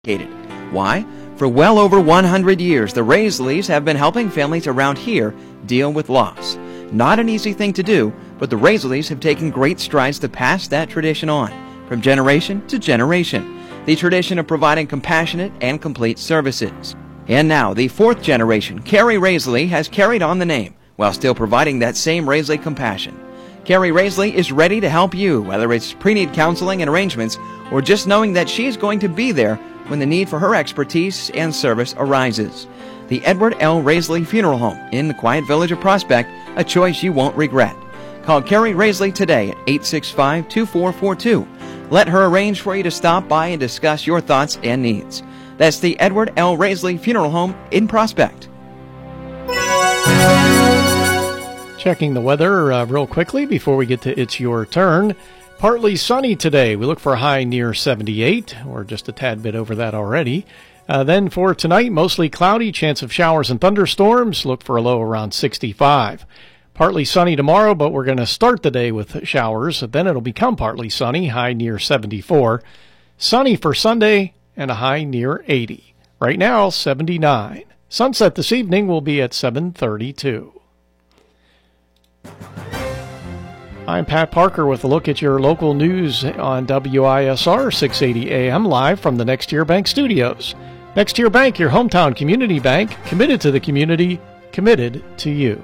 Why? For well over 100 years, the Raisleys have been helping families around here deal with loss. Not an easy thing to do, but the Raisleys have taken great strides to pass that tradition on, from generation to generation. The tradition of providing compassionate and complete services. And now, the fourth generation, Carrie Raisley, has carried on the name, while still providing that same Raisley compassion. Carrie Raisley is ready to help you, whether it's pre-need counseling and arrangements, or just knowing that she is going to be there when the need for her expertise and service arises. The Edward L. Raisley Funeral Home in the quiet village of Prospect, a choice you won't regret. Call Carrie Raisley today at 865-2442. Let her arrange for you to stop by and discuss your thoughts and needs. That's the Edward L. Raisley Funeral Home in Prospect. Checking the weather real quickly before we get to It's Your Turn. Partly sunny today. We look for a high near 78, or just a tad bit over that already. Then for tonight, mostly cloudy, chance of showers and thunderstorms. Look for a low around 65. Partly sunny tomorrow, but we're going to start the day with showers. Then it'll become partly sunny, high near 74. Sunny for Sunday and a high near 80. Right now, 79. Sunset this evening will be at 7:32. I'm Pat Parker with a look at your local news on WISR 680 AM, live from the Next Year Bank studios. Next Year Bank, your hometown community bank, committed to the community, committed to you.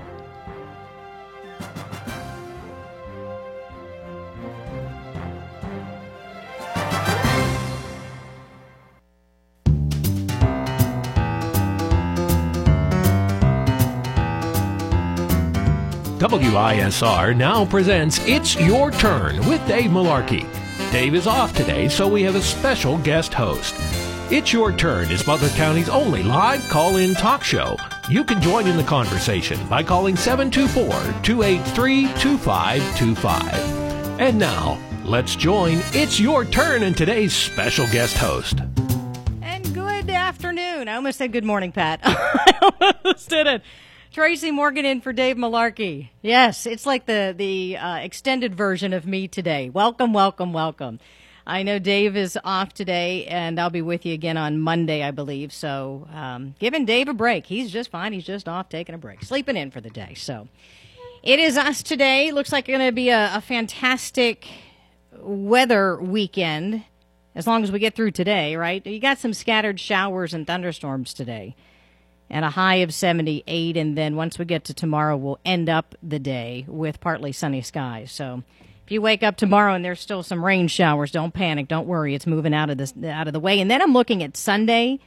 WISR now presents It's Your Turn with Dave Malarkey. Dave is off today, so we have a special guest host. It's Your Turn is Butler County's only live call-in talk show. You can join in the conversation by calling 724-283-2525. And now, let's join It's Your Turn and today's special guest host. And good afternoon. I almost said good morning, Pat. I almost did it. Tracy Morgan in for Dave Malarkey. Yes, it's like the extended version of me today. Welcome, welcome, welcome. I know Dave is off today, and I'll be with you again on Monday, I believe. So giving Dave a break. He's just fine. He's just off taking a break, sleeping in for the day. So it is us today. Looks like it's going to be a fantastic weather weekend, as long as we get through today, right? You got some scattered showers and thunderstorms today, and a high of 78, and then once we get to tomorrow, we'll end up the day with partly sunny skies. So if you wake up tomorrow and there's still some rain showers, don't panic, don't worry, it's moving out of the way. And then I'm looking at Sunday,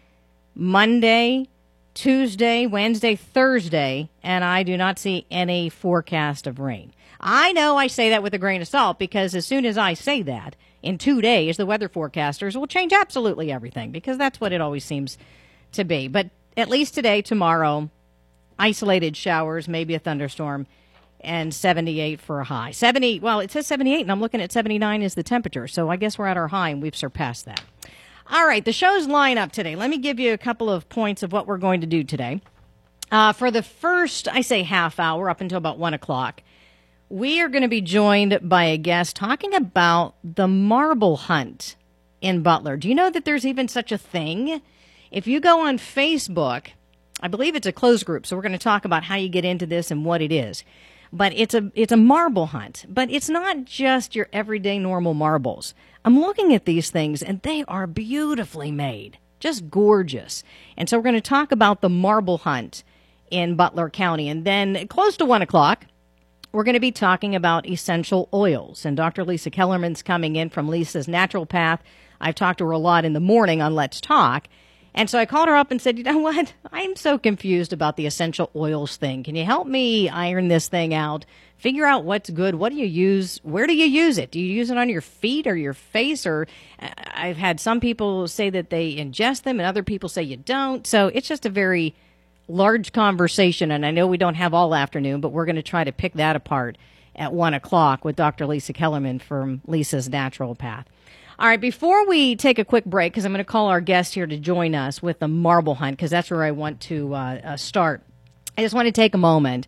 Monday, Tuesday, Wednesday, Thursday, and I do not see any forecast of rain. I know I say that with a grain of salt, because as soon as I say that, in 2 days, the weather forecasters will change absolutely everything, because that's what it always seems to be. But at least today, tomorrow, isolated showers, maybe a thunderstorm, and 78 for a high. 70, well, it says 78, and I'm looking at 79 is the temperature, so I guess we're at our high, and we've surpassed that. All right, the show's lineup today. Let me give you a couple of points of what we're going to do today. For the first, I say half hour, up until about 1 o'clock, we are going to be joined by a guest talking about the marble hunt in Butler. Do you know that there's even such a thing? If you go on Facebook, I believe it's a closed group, so we're going to talk about how you get into this and what it is. But it's a marble hunt. But it's not just your everyday normal marbles. I'm looking at these things, and they are beautifully made. Just gorgeous. And so we're going to talk about the marble hunt in Butler County. And then close to 1 o'clock, we're going to be talking about essential oils. And Dr. Lisa Kellerman's coming in from Lisa's Natural Path. I've talked to her a lot in the morning on Let's Talk. And so I called her up and said, you know what? I'm so confused about the essential oils thing. Can you help me iron this thing out? Figure out what's good. What do you use? Where do you use it? Do you use it on your feet or your face? Or I've had some people say that they ingest them and other people say you don't. So it's just a very large conversation. And I know we don't have all afternoon, but we're going to try to pick that apart at 1 o'clock with Dr. Lisa Kellerman from Lisa's Natural Path. All right, before we take a quick break, because I'm going to call our guest here to join us with the marble hunt, because that's where I want to start, I just want to take a moment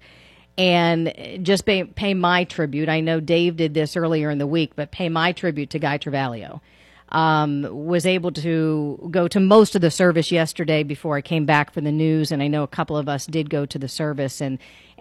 and just pay my tribute. I know Dave did this earlier in the week, but pay my tribute to Guy Travaglio. Was able to go to most of the service yesterday before I came back for the news, and I know a couple of us did go to the service, and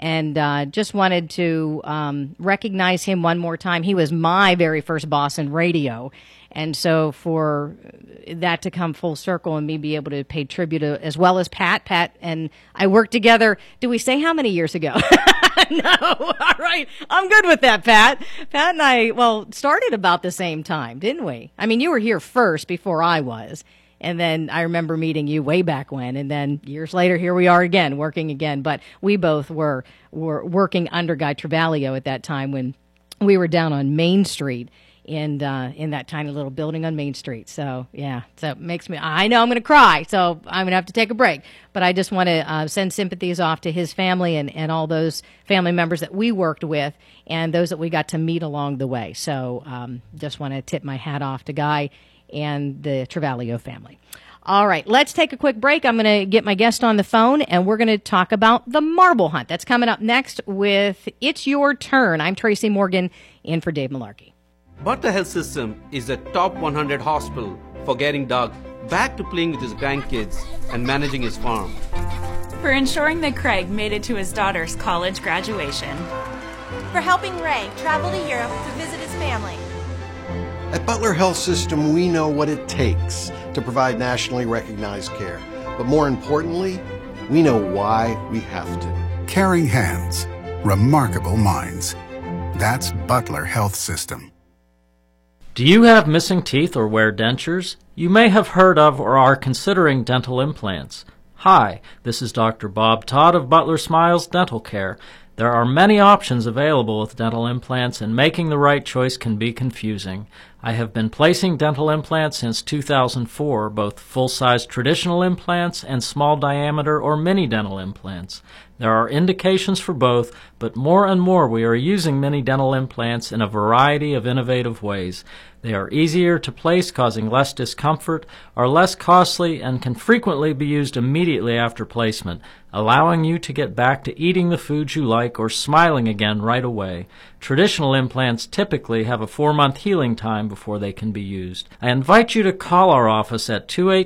just wanted to recognize him one more time. He was my very first boss in radio, and so for that to come full circle and me be able to pay tribute as well as Pat and I worked together. Do we say how many years ago? No. All right. I'm good with that, Pat. Pat and I, started about the same time, didn't we? I mean, you were here first before I was. And then I remember meeting you way back when. And then years later, here we are again, working again. But we both were working under Guy Travaglio at that time when we were down on Main Street in that tiny little building on Main Street. So, yeah, so it makes me, I know I'm going to cry, so I'm going to have to take a break. But I just want to send sympathies off to his family and all those family members that we worked with and those that we got to meet along the way. So just want to tip my hat off to Guy and the Travaglio family. All right, let's take a quick break. I'm going to get my guest on the phone, and we're going to talk about the marble hunt. That's coming up next with It's Your Turn. I'm Tracy Morgan, in for Dave Malarkey. Butler Health System is a top 100 hospital for getting Doug back to playing with his grandkids and managing his farm. For ensuring that Craig made it to his daughter's college graduation. For helping Ray travel to Europe to visit his family. At Butler Health System, we know what it takes to provide nationally recognized care. But more importantly, we know why we have to. Caring hands, remarkable minds. That's Butler Health System. Do you have missing teeth or wear dentures? You may have heard of or are considering dental implants. Hi, this is Dr. Bob Todd of Butler Smiles Dental Care. There are many options available with dental implants, and making the right choice can be confusing. I have been placing dental implants since 2004, both full-size traditional implants and small diameter or mini dental implants. There are indications for both, but more and more we are using mini dental implants in a variety of innovative ways. They are easier to place, causing less discomfort, are less costly, and can frequently be used immediately after placement, allowing you to get back to eating the foods you like or smiling again right away. Traditional implants typically have a 4-month healing time before they can be used. I invite you to call our office at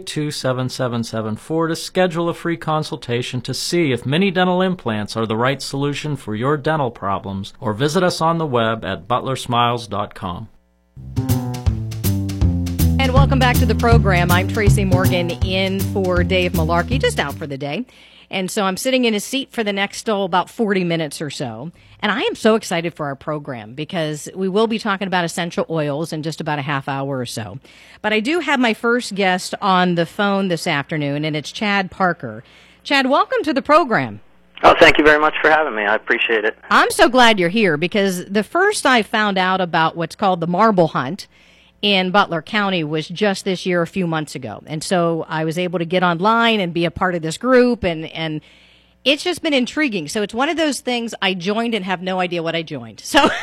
282-7774 to schedule a free consultation to see if mini dental implants are the right solution for your dental problems, or visit us on the web at butlersmiles.com. And welcome back to the program. I'm Tracy Morgan, in for Dave Malarkey, just out for the day. And so I'm sitting in his seat for the next, about 40 minutes or so. And I am so excited for our program because we will be talking about essential oils in just about a half hour or so. But I do have my first guest on the phone this afternoon, and it's Chad Parker. Chad, welcome to the program. Oh, thank you very much for having me. I appreciate it. I'm so glad you're here because the first I found out about what's called the marble hunt in Butler County was just this year, a few months ago. And so I was able to get online and be a part of this group, and it's just been intriguing. So it's one of those things I joined and have no idea what I joined. So okay,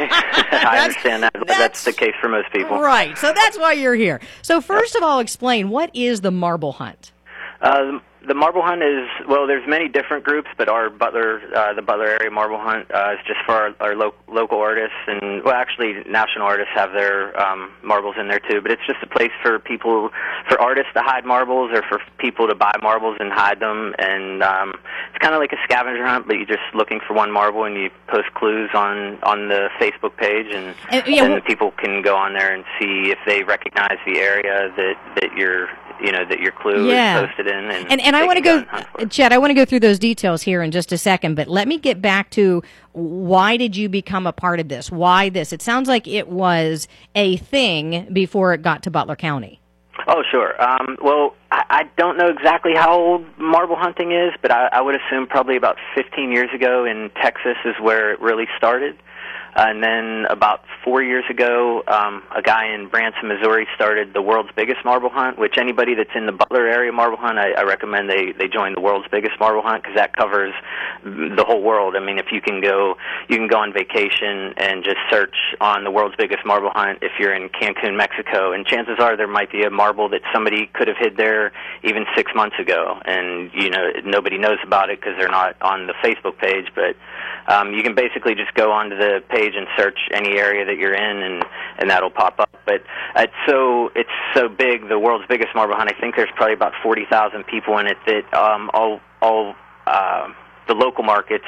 I understand that. That's the case for most people. Right, so that's why you're here. So first of all, explain, what is the marble hunt? The marble hunt is, well, there's many different groups, but our Butler, the Butler area marble hunt is just for our local artists, and, well, actually national artists have their marbles in there too, but it's just a place for people, for artists to hide marbles or for people to buy marbles and hide them, and it's kind of like a scavenger hunt, but you're just looking for one marble and you post clues on the Facebook page, and then people can go on there and see if they recognize the area that your clue is posted in. And I want to go, Chad, I want to go through those details here in just a second, but let me get back to why did you become a part of this? Why this? It sounds like it was a thing before it got to Butler County. Oh, sure. Well, I don't know exactly how old marble hunting is, but I would assume probably about 15 years ago in Texas is where it really started. And then about 4 years ago, a guy in Branson, Missouri started the world's biggest marble hunt, which anybody that's in the Butler area marble hunt, I recommend they join the world's biggest marble hunt because that covers the whole world. I mean, if you can go on vacation and just search on the world's biggest marble hunt if you're in Cancun, Mexico, and chances are there might be a marble that somebody could have hid there even 6 months ago, and nobody knows about it because they're not on the Facebook page, but you can basically just go onto the page page and search any area that you're in, and that'll pop up. But it's so big, the world's biggest marble hunt. I think there's probably about 40,000 people in it. That all the local markets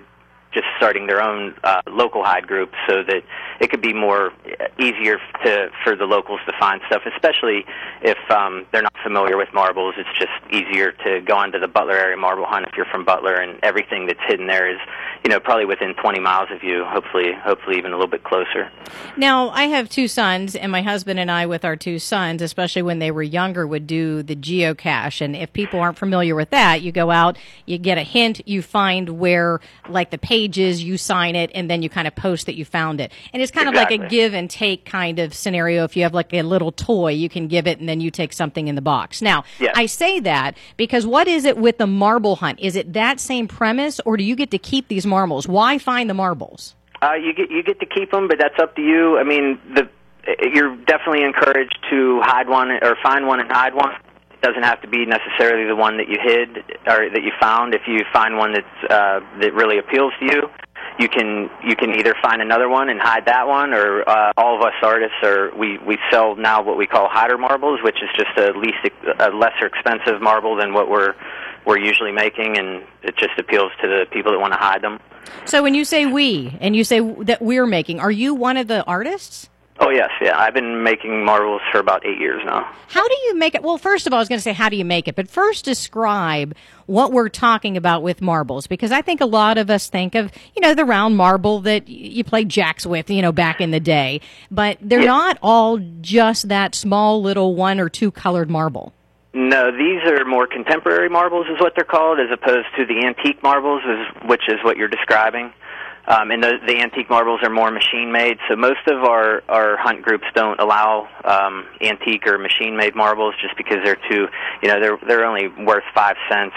starting their own local hide groups, so that it could be more easier for the locals to find stuff, especially if they're not familiar with marbles. It's just easier to go onto the Butler area marble hunt if you're from Butler, and everything that's hidden there is, probably within 20 miles of you, hopefully even a little bit closer. Now, I have 2 sons, and my husband and I, with our 2 sons, especially when they were younger, would do the geocache. And if people aren't familiar with that, you go out, you get a hint, you find where, like, the page is, you sign it, and then you kind of post that you found it. And it's kind of like a give and take kind of scenario. If you have like a little toy, you can give it, and then you take something in the box. Now, yes. I say that because what is it with the marble hunt? Is it that same premise, or do you get to keep these marbles? Why find the marbles? You get to keep them, but that's up to you. I mean, you're definitely encouraged to hide one or find one and hide one. It doesn't have to be necessarily the one that you hid or that you found. If you find one that really appeals to you, you can either find another one and hide that one, or all of us artists we sell now what we call hider marbles, which is just a lesser expensive marble than what we're usually making, and it just appeals to the people that want to hide them. So when you say we, and you say that we're making, are you one of the artists? Oh, yes, yeah. I've been making marbles for about 8 years now. How do you make it? Well, first of all, I was going to say, how do you make it? But first, describe what we're talking about with marbles, because I think a lot of us think of, the round marble that you played jacks with, back in the day. But they're not all just that small little 1 or 2 colored marble. No, these are more contemporary marbles is what they're called, as opposed to the antique marbles, which is what you're describing. And the antique marbles are more machine-made, so most of our hunt groups don't allow antique or machine-made marbles, just because they're too, they're only worth 5 cents,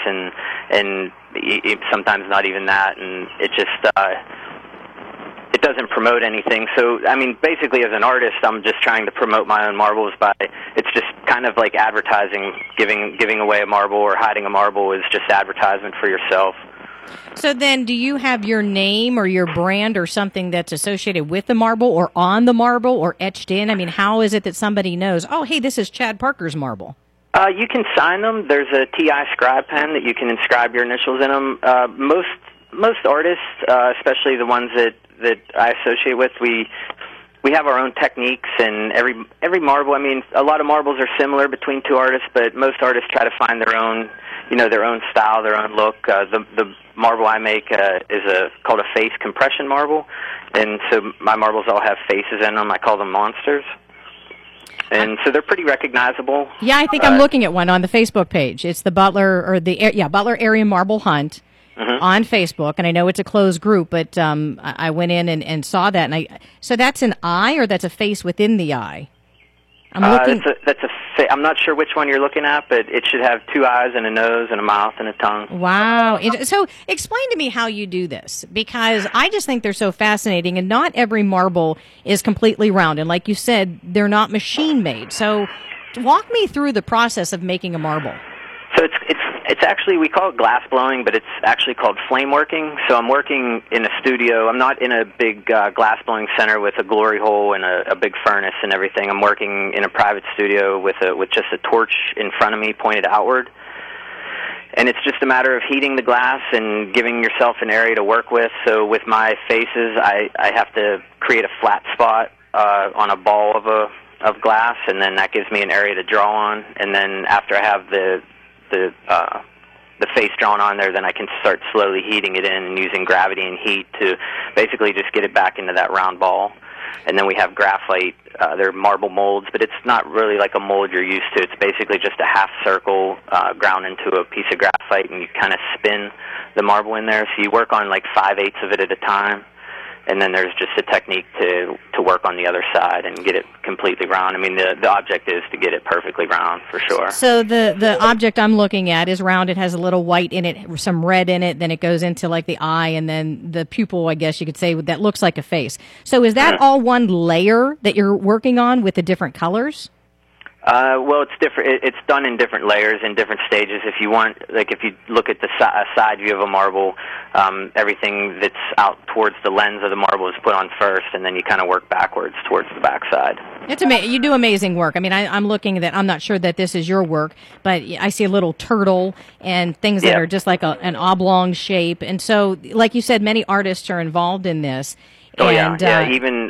and sometimes not even that, and it just it doesn't promote anything. So, I mean, basically, as an artist, I'm just trying to promote my own marbles it's just kind of like advertising. Giving away a marble or hiding a marble is just advertisement for yourself. So then, do you have your name or your brand or something that's associated with the marble or on the marble or etched in? I mean, how is it that somebody knows, oh, hey, this is Chad Parker's marble? You can sign them. There's a TI scribe pen that you can inscribe your initials in them. Most artists, especially the ones that I associate with, we have our own techniques, and every marble, I mean, a lot of marbles are similar between 2 artists, but most artists try to find their own style, their own look. The marble I make is called a face compression marble, and so my marbles all have faces in them. I call them monsters, and so they're pretty recognizable. Yeah, I think I'm looking at one on the Facebook page. It's the Butler Butler Area Marble Hunt on Facebook, and I know it's a closed group, but I went in and saw that, and so that's an eye, or that's a face within the eye? I'm looking. I'm not sure which one you're looking at, but it should have 2 eyes and a nose and a mouth and a tongue. Wow. So explain to me how you do this, because I just think they're so fascinating, and not every marble is completely round. And like you said, they're not machine-made. So walk me through the process of making a marble. So it's actually, we call it glass blowing, but it's actually called flame working. So I'm working in a studio. I'm not in a big glass blowing center with a glory hole and a big furnace and everything. I'm working in a private studio with just a torch in front of me pointed outward. And it's just a matter of heating the glass and giving yourself an area to work with. So with my faces, I have to create a flat spot on a ball of glass, and then that gives me an area to draw on. And then after I have the face drawn on there, then I can start slowly heating it in and using gravity and heat to basically just get it back into that round ball. And then we have graphite. They're marble molds, but it's not really like a mold you're used to. It's basically just a half circle ground into a piece of graphite, and you kind of spin the marble in there. So you work on like 5/8 of it at a time. And then there's just a technique to work on the other side and get it completely round. I mean, the object is to get it perfectly round, for sure. So the object I'm looking at is round. It has a little white in it, some red in it. Then it goes into like the eye, and then the pupil, I guess you could say, that looks like a face. So is that all one layer that you're working on with the different colors? Well, it's different. It's done in different layers, in different stages. If you want, like, if you look at the side view of a marble, everything that's out towards the lens of the marble is put on first, and then you kind of work backwards towards the backside. It's you do amazing work. I mean, I'm looking at that. I'm not sure that this is your work, but I see a little turtle and things that are just like an oblong shape. And so, like you said, many artists are involved in this. Oh, and, yeah. Even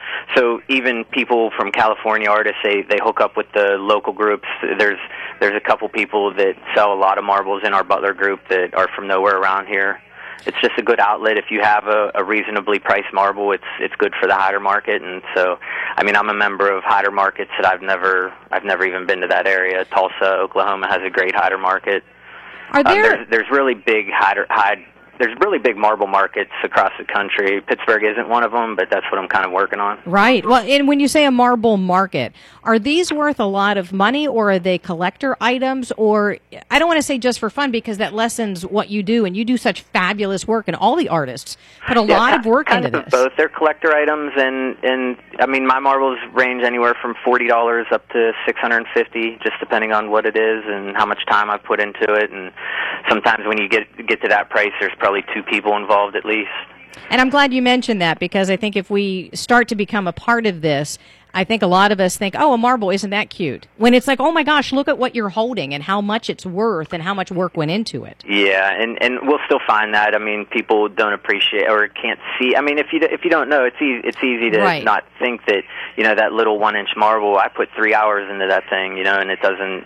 even people from California artists, they hook up with the local groups. There's a couple people that sell a lot of marbles in our Butler group that are from nowhere around here. It's just a good outlet. If you have a reasonably priced marble, it's good for the hider market. And so, I mean, I'm a member of hider markets that I've never even been to that area. Tulsa, Oklahoma has a great hider market. Are there? There's really big There's really big marble markets across the country. Pittsburgh isn't one of them, but that's what I'm kind of working on. Right. Well, and when you say a marble market, are these worth a lot of money, or are they collector items? Or I don't want to say just for fun, because that lessens what you do, and you do such fabulous work, and all the artists put a lot of work into this. Both. They're collector items, and I mean, my marbles range anywhere from $40 up to $650, just depending on what it is and how much time I've put into it. And sometimes when you get to that price, there's probably 2 people involved at least. And I'm glad you mentioned that, because I think if we start to become a part of this, I think a lot of us think, oh, a marble, isn't that cute? When it's like, oh my gosh, look at what you're holding and how much it's worth and how much work went into it. Yeah, and we'll still find that. I mean, people don't appreciate or can't see. I mean, if you don't know, it's easy to not think that, that little 1-inch marble, I put 3 hours into that thing, and it doesn't.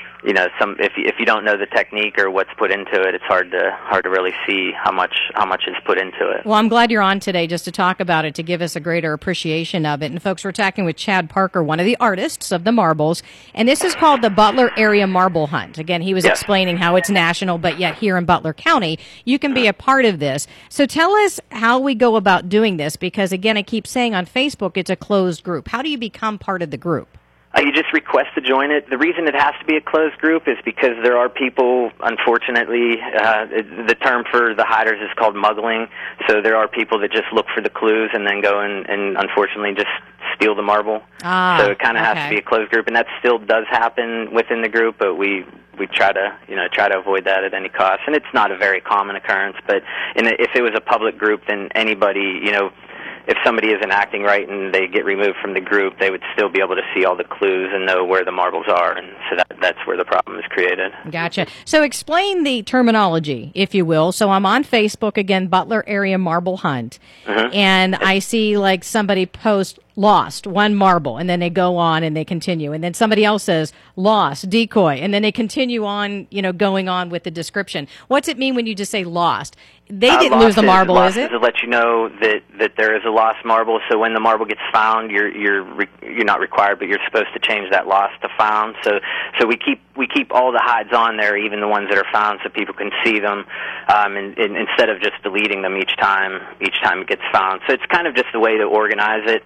If you don't know the technique or what's put into it, it's hard to really see how much is put into it. Well, I'm glad you're on today just to talk about it, to give us a greater appreciation of it. And folks, we're talking with Chad Parker, one of the artists of the marbles, and this is called the Butler Area Marble Hunt. Again, he was explaining how it's national, but yet here in Butler County, you can be a part of this. So tell us how we go about doing this, because again, I keep saying on Facebook, it's a closed group. How do you become part of the group? You just request to join it. The reason it has to be a closed group is because there are people, unfortunately, the term for the hiders is called muggling. So there are people that just look for the clues and then go and unfortunately just steal the marble. So it kind of has to be a closed group, and that still does happen within the group, but we try to avoid that at any cost. And it's not a very common occurrence, but if it was a public group, then anybody, if somebody isn't acting right and they get removed from the group, they would still be able to see all the clues and know where the marbles are, and so that's where the problem is created. Gotcha. So explain the terminology, if you will. So I'm on Facebook, again, Butler Area Marble Hunt, and I see like somebody post lost, 1 marble, and then they go on and they continue, and then somebody else says lost, decoy, and then they continue on, going on with the description. What's it mean when you just say lost? They didn't lose the marble, is it? To let you know that there is a lost marble. So when the marble gets found, you're not required, but you're supposed to change that lost to found. So we keep all the hides on there, even the ones that are found, so people can see them, and instead of just deleting them each time it gets found. So it's kind of just a way to organize it.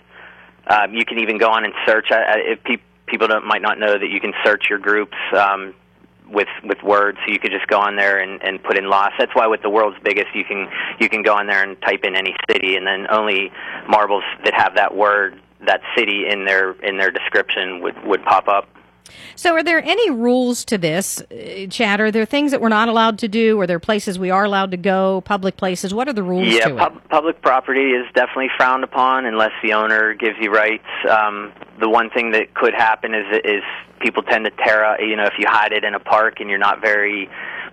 You can even go on and search. If people might not know that you can search your groups with words, so you could just go on there and put in lost. That's why with the world's biggest, you can go on there and type in any city, and then only marbles that have that word, that city in their description would pop up. So are there any rules to this, Chad? Are there things that we're not allowed to do? Are there places we are allowed to go, public places? What are the rules to it? Public property is definitely frowned upon unless the owner gives you rights. The one thing that could happen is people tend to tear out, if you hide it in a park and you're not very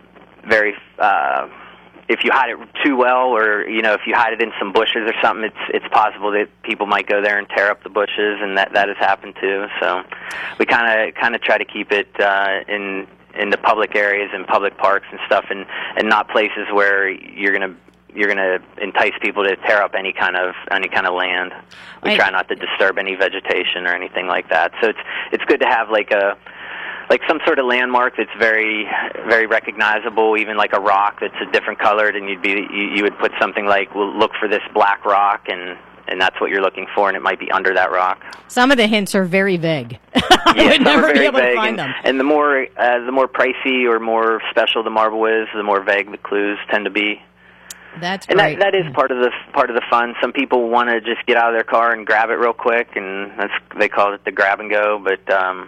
if you hide it too well, or if you hide it in some bushes or something, it's possible that people might go there and tear up the bushes, and that has happened too. So we kind of try to keep it in the public areas and public parks and stuff, and not places where you're gonna entice people to tear up any kind of land. We try not to disturb any vegetation or anything like that. So it's good to have like some sort of landmark that's very, very recognizable, even like a rock that's a different colored, and you would put something like, well, look for this black rock, and that's what you're looking for, and it might be under that rock. Some of the hints are very vague. I would never be able to find them. And the more pricey or more special the marble is, the more vague the clues tend to be. That's great. And that is part of the fun. Some people want to just get out of their car and grab it real quick, and they call it the grab and go. But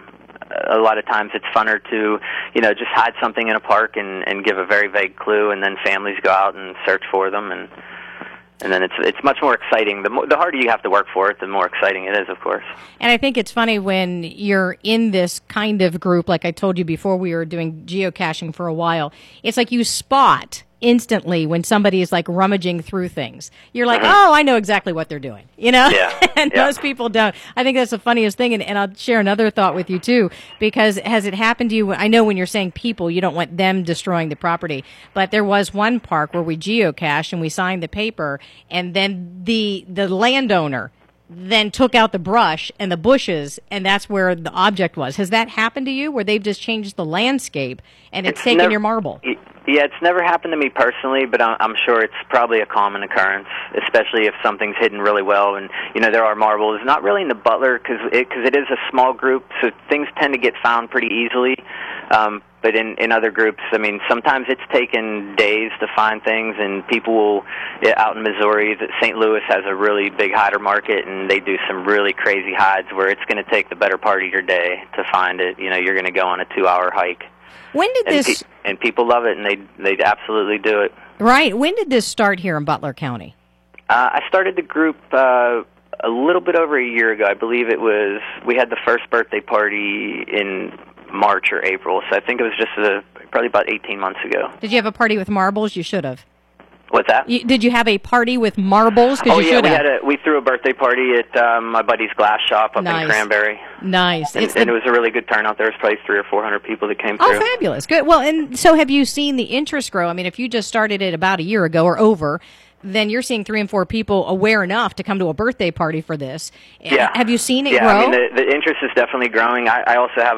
a lot of times it's funner to, just hide something in a park and give a very vague clue, and then families go out and search for them, and then it's much more exciting. The harder you have to work for it, the more exciting it is, of course. And I think it's funny when you're in this kind of group, like I told you before, we were doing geocaching for a while. It's like you spot instantly when somebody is like rummaging through things. You're like, oh, I know exactly what they're doing, Yeah. And most people don't. I think that's the funniest thing, and I'll share another thought with you too, because has it happened to you? I know when you're saying people, you don't want them destroying the property, but there was one park where we geocached and we signed the paper, and then the landowner then took out the brush and the bushes, and that's where the object was. Has that happened to you, where they've just changed the landscape and it's taken your marble? Yeah, it's never happened to me personally, but I'm sure it's probably a common occurrence, especially if something's hidden really well. And, there are marbles, not really in the Butler, because it is a small group, so things tend to get found pretty easily. But in other groups, I mean, sometimes it's taken days to find things, and people will, out in Missouri, St. Louis has a really big hider market, and they do some really crazy hides where it's going to take the better part of your day to find it. You're going to go on a 2-hour hike. When did this... And people love it, and they absolutely do it. Right. When did this start here in Butler County? I started the group a little bit over a year ago. I believe we had the first birthday party in March or April, so I think it was just probably about 18 months ago. Did you have a party with marbles? You should have. What's that? Did you have a party with marbles? Oh, yeah, we threw a birthday party at my buddy's glass shop up in Cranberry. Nice. And it was a really good turnout. There was probably 300 or 400 people that came through. Oh, fabulous. Good. Well, and so have you seen the interest grow? I mean, if you just started it about a year ago or over, then you're seeing 3 and 4 people aware enough to come to a birthday party for this. Yeah. Have you seen it grow? Yeah, I mean, the interest is definitely growing. I also have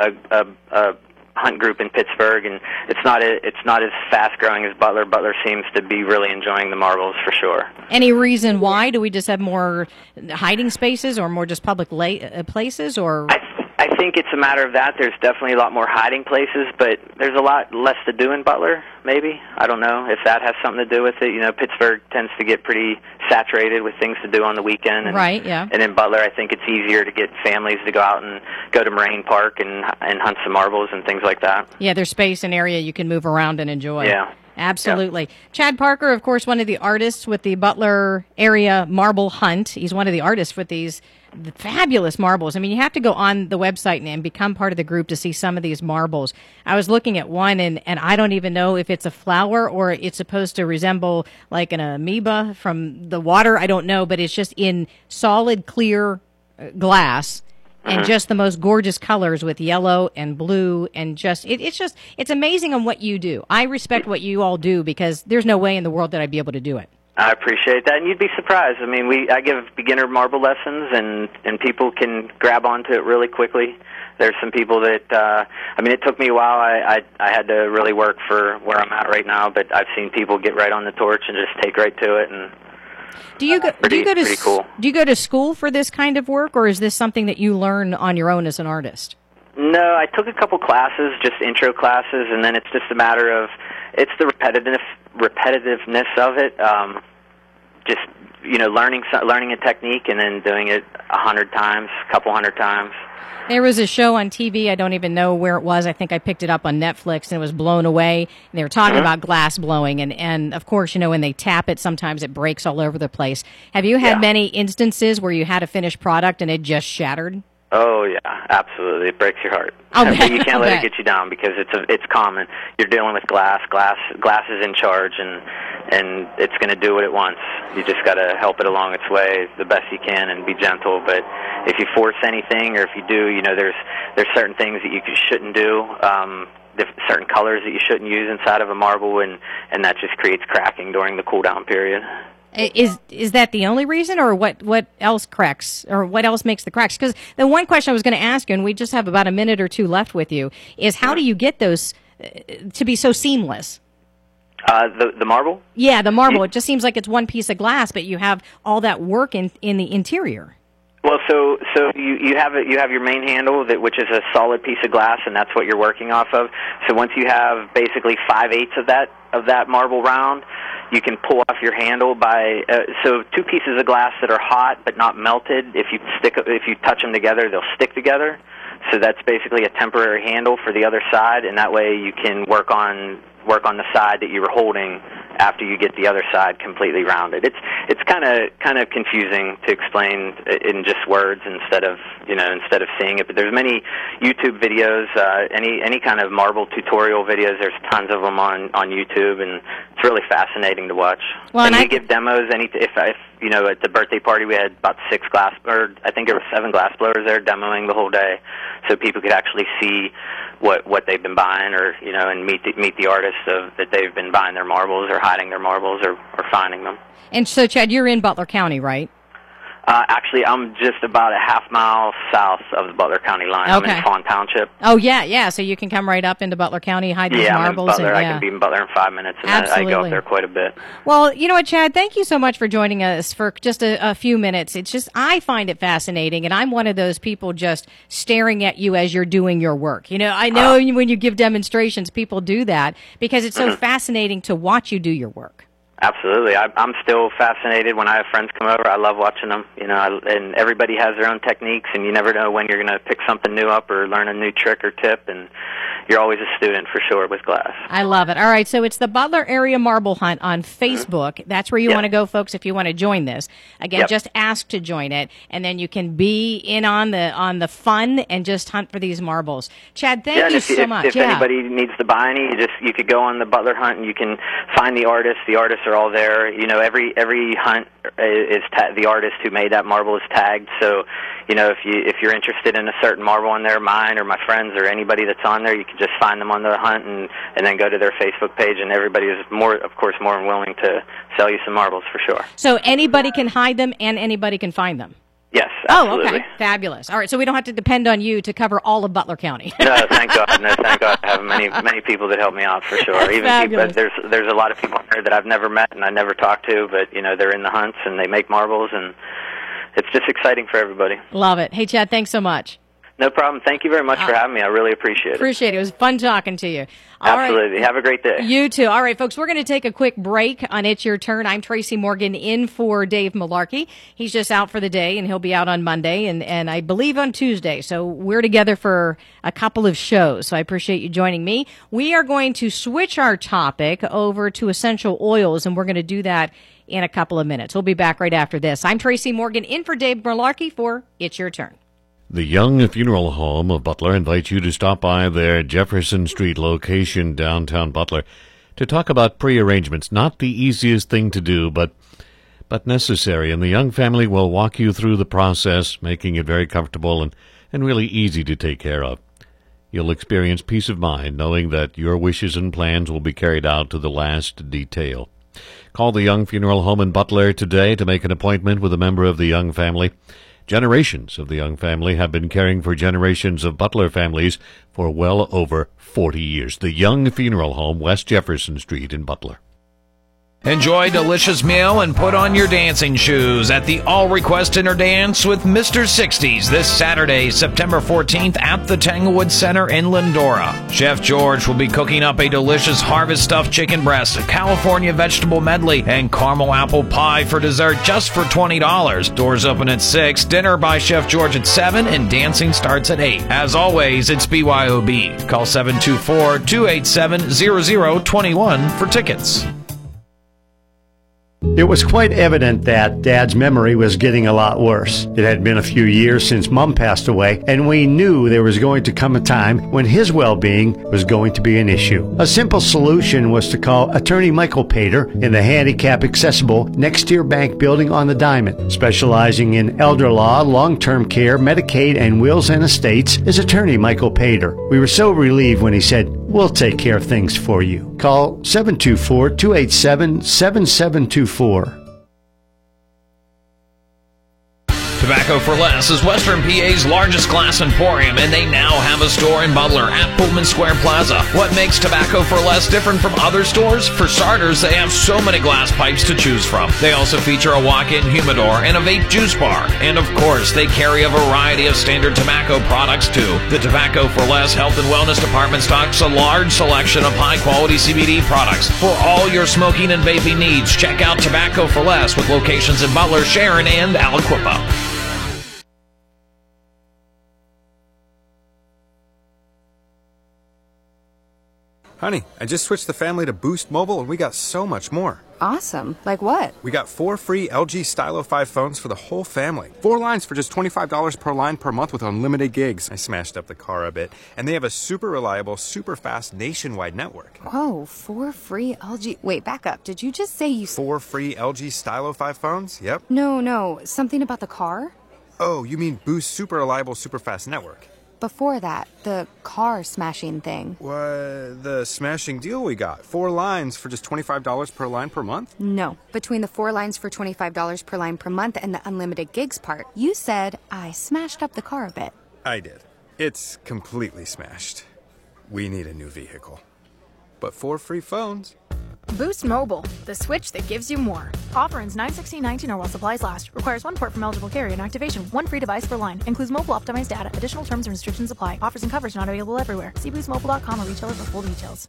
a hunt group in Pittsburgh, and it's not as fast growing as Butler. Butler seems to be really enjoying the marbles for sure. Any reason why? Do we just have more hiding spaces, or more just public places, or? I think it's a matter of that. There's definitely a lot more hiding places, but there's a lot less to do in Butler, maybe. I don't know if that has something to do with it. Pittsburgh tends to get pretty saturated with things to do on the weekend. And, right, yeah. And in Butler, I think it's easier to get families to go out and go to Moraine Park and hunt some marbles and things like that. Yeah, there's space and area you can move around and enjoy. Yeah. Absolutely. Yeah. Chad Parker, of course, one of the artists with the Butler area marble hunt. He's one of the artists with these fabulous marbles. I mean, you have to go on the website and become part of the group to see some of these marbles. I was looking at one, and I don't even know if it's a flower or it's supposed to resemble like an amoeba from the water. I don't know, but it's just in solid, clear glass. And just the most gorgeous colors with yellow and blue, and it's amazing on what you do. I respect what you all do, because there's no way in the world that I'd be able to do it. I appreciate that, and you'd be surprised. I mean, I give beginner marble lessons, and people can grab onto it really quickly. There's some people that, it took me a while. I had to really work for where I'm at right now, but I've seen people get right on the torch and just take right to it, and do you go cool. Do you go to school for this kind of work, or is this something that you learn on your own as an artist? No, I took a couple classes, just intro classes, and then it's just a matter of it's the repetitiveness of it. Just learning a technique and then doing it 100 times, a couple hundred times. There was a show on TV, I don't even know where it was. I think I picked it up on Netflix, and it was Blown Away. And they were talking about glass blowing. And of course, when they tap it, sometimes it breaks all over the place. Have you had many instances where you had a finished product and it just shattered? Oh, yeah, absolutely. It breaks your heart. But you can't let it get you down, because it's common. You're dealing with glass. Glass is in charge, and it's going to do what it wants. You just got to help it along its way the best you can and be gentle. But if you force anything, or if you do, there's certain things that you shouldn't do, certain colors that you shouldn't use inside of a marble, and that just creates cracking during the cool down period. Is that the only reason, or what else cracks, or what else makes the cracks? Because the one question I was going to ask you, and we just have about a minute or two left with you, is how do you get those to be so seamless? The marble? Yeah, the marble. It just seems like it's one piece of glass, but you have all that work in the interior. Well, so you have your main handle, which is a solid piece of glass, and that's what you're working off of. So once you have basically 5/8 of that marble round, you can pull off your handle by so 2 pieces of glass that are hot but not melted. If you touch them together, they'll stick together. So that's basically a temporary handle for the other side, and that way you can work on the side that you were holding after you get the other side completely rounded. It's kind of confusing to explain in just words instead of seeing it. But there's many YouTube videos, any kind of marble tutorial videos. There's tons of them on YouTube, and it's really fascinating to watch. Well, and we give demos. If at the birthday party we had about 7 glass blowers there demoing the whole day, so people could actually see what they've been buying, or and meet the artists that they've been buying their marbles or hiding their marbles or finding them. And so, Chad, you're in Butler County, right? Actually, I'm just about a half mile south of the Butler County line. Okay. I'm in Fawn Township. Oh, yeah. So you can come right up into Butler County, hide these marbles. I'm in Butler. I can be in Butler in 5 minutes, and I go up there quite a bit. Well, you know what, Chad? Thank you so much for joining us for just a few minutes. It's just, I find it fascinating, and I'm one of those people just staring at you as you're doing your work. I know when you give demonstrations, people do that because it's so fascinating to watch you do your work. Absolutely. I'm still fascinated when I have friends come over. I love watching them, and everybody has their own techniques, and you never know when you're going to pick something new up or learn a new trick or tip, and you're always a student for sure with glass. I love it. All right, so it's the Butler Area Marble Hunt on Facebook. That's where you want to go, folks, if you want to join this. Again, just ask to join it, and then you can be in on the fun and just hunt for these marbles. Chad, thank you so much. If anybody needs to buy any, you could go on the Butler Hunt, and you can find the artists. The artists are all there. Every hunt is the artist who made that marble is tagged. So, if you're interested in a certain marble on there, mine or my friends or anybody that's on there, you can just find them on the hunt and then go to their Facebook page, and everybody is more than willing to sell you some marbles for sure. So anybody can hide them and anybody can find them. Yes, absolutely. Oh, okay. Fabulous. All right, so we don't have to depend on you to cover all of Butler County. No, thank God. No, thank God. I have many people that help me out for sure. There's a lot of people there that I've never met and I never talked to, but they're in the hunts and they make marbles, and it's just exciting for everybody. Love it. Hey, Chad, thanks so much. No problem. Thank you very much for having me. I really appreciate it. Appreciate it. It was fun talking to you. Absolutely. Have a great day. You too. All right, folks, we're going to take a quick break on It's Your Turn. I'm Tracy Morgan in for Dave Malarkey. He's just out for the day, and he'll be out on Monday and I believe on Tuesday. So we're together for a couple of shows. So I appreciate you joining me. We are going to switch our topic over to essential oils, and we're going to do that in a couple of minutes. We'll be back right after this. I'm Tracy Morgan in for Dave Malarkey for It's Your Turn. The Young Funeral Home of Butler invites you to stop by their Jefferson Street location downtown Butler to talk about pre-arrangements. Not the easiest thing to do, but necessary. And the Young family will walk you through the process, making it very comfortable and really easy to take care of. You'll experience peace of mind knowing that your wishes and plans will be carried out to the last detail. Call the Young Funeral Home in Butler today to make an appointment with a member of the Young family. Generations of the Young family have been caring for generations of Butler families for well over 40 years. The Young Funeral Home, West Jefferson Street in Butler. Enjoy a delicious meal and put on your dancing shoes at the All Request Dinner Dance with Mr. 60s this Saturday, September 14th at the Tanglewood Center in Lindora. Chef George will be cooking up a delicious harvest stuffed chicken breast, a California vegetable medley, and caramel apple pie for dessert just for $20. Doors open at 6, dinner by Chef George at 7, and dancing starts at 8. As always, it's BYOB. Call 724-287-0021 for tickets. It was quite evident that Dad's memory was getting a lot worse. It had been a few years since Mom passed away, and we knew there was going to come a time when his well-being was going to be an issue. A simple solution was to call Attorney Michael Pater in the handicap-accessible Next Tier Bank building on the Diamond. Specializing in elder law, long-term care, Medicaid, and wills and estates is Attorney Michael Pater. We were so relieved when he said, "We'll take care of things for you." Call 724-287-7724. Tobacco for Less is Western PA's largest glass emporium, and they now have a store in Butler at Pullman Square Plaza. What makes Tobacco for Less different from other stores? For starters, they have so many glass pipes to choose from. They also feature a walk-in humidor and a vape juice bar. And of course, they carry a variety of standard tobacco products too. The Tobacco for Less Health and Wellness Department stocks a large selection of high-quality CBD products. For all your smoking and vaping needs, check out Tobacco for Less with locations in Butler, Sharon, and Aliquippa. Honey, I just switched the family to Boost Mobile and we got so much more. Awesome. Like what? We got 4 free LG Stylo 5 phones for the whole family. 4 lines for just $25 per line per month with unlimited gigs. I smashed up the car a bit. And they have a super reliable, super fast nationwide network. Whoa, 4 free LG... Wait, back up. Did you just say you... 4 free LG Stylo 5 phones? Yep. No. Something about the car? Oh, you mean Boost super reliable, super fast network. Before that, the car smashing thing. What? The smashing deal we got. 4 lines for just $25 per line per month? No. Between the 4 lines for $25 per line per month and the unlimited gigs part, you said I smashed up the car a bit. I did. It's completely smashed. We need a new vehicle. But 4 free phones. Boost Mobile, the switch that gives you more. Offer ends 9/16/19 or while supplies last. Requires 1 port from eligible carrier and activation. 1 free device per line. Includes mobile optimized data. Additional terms and restrictions apply. Offers and coverage not available everywhere. See boostmobile.com or retailer for full details.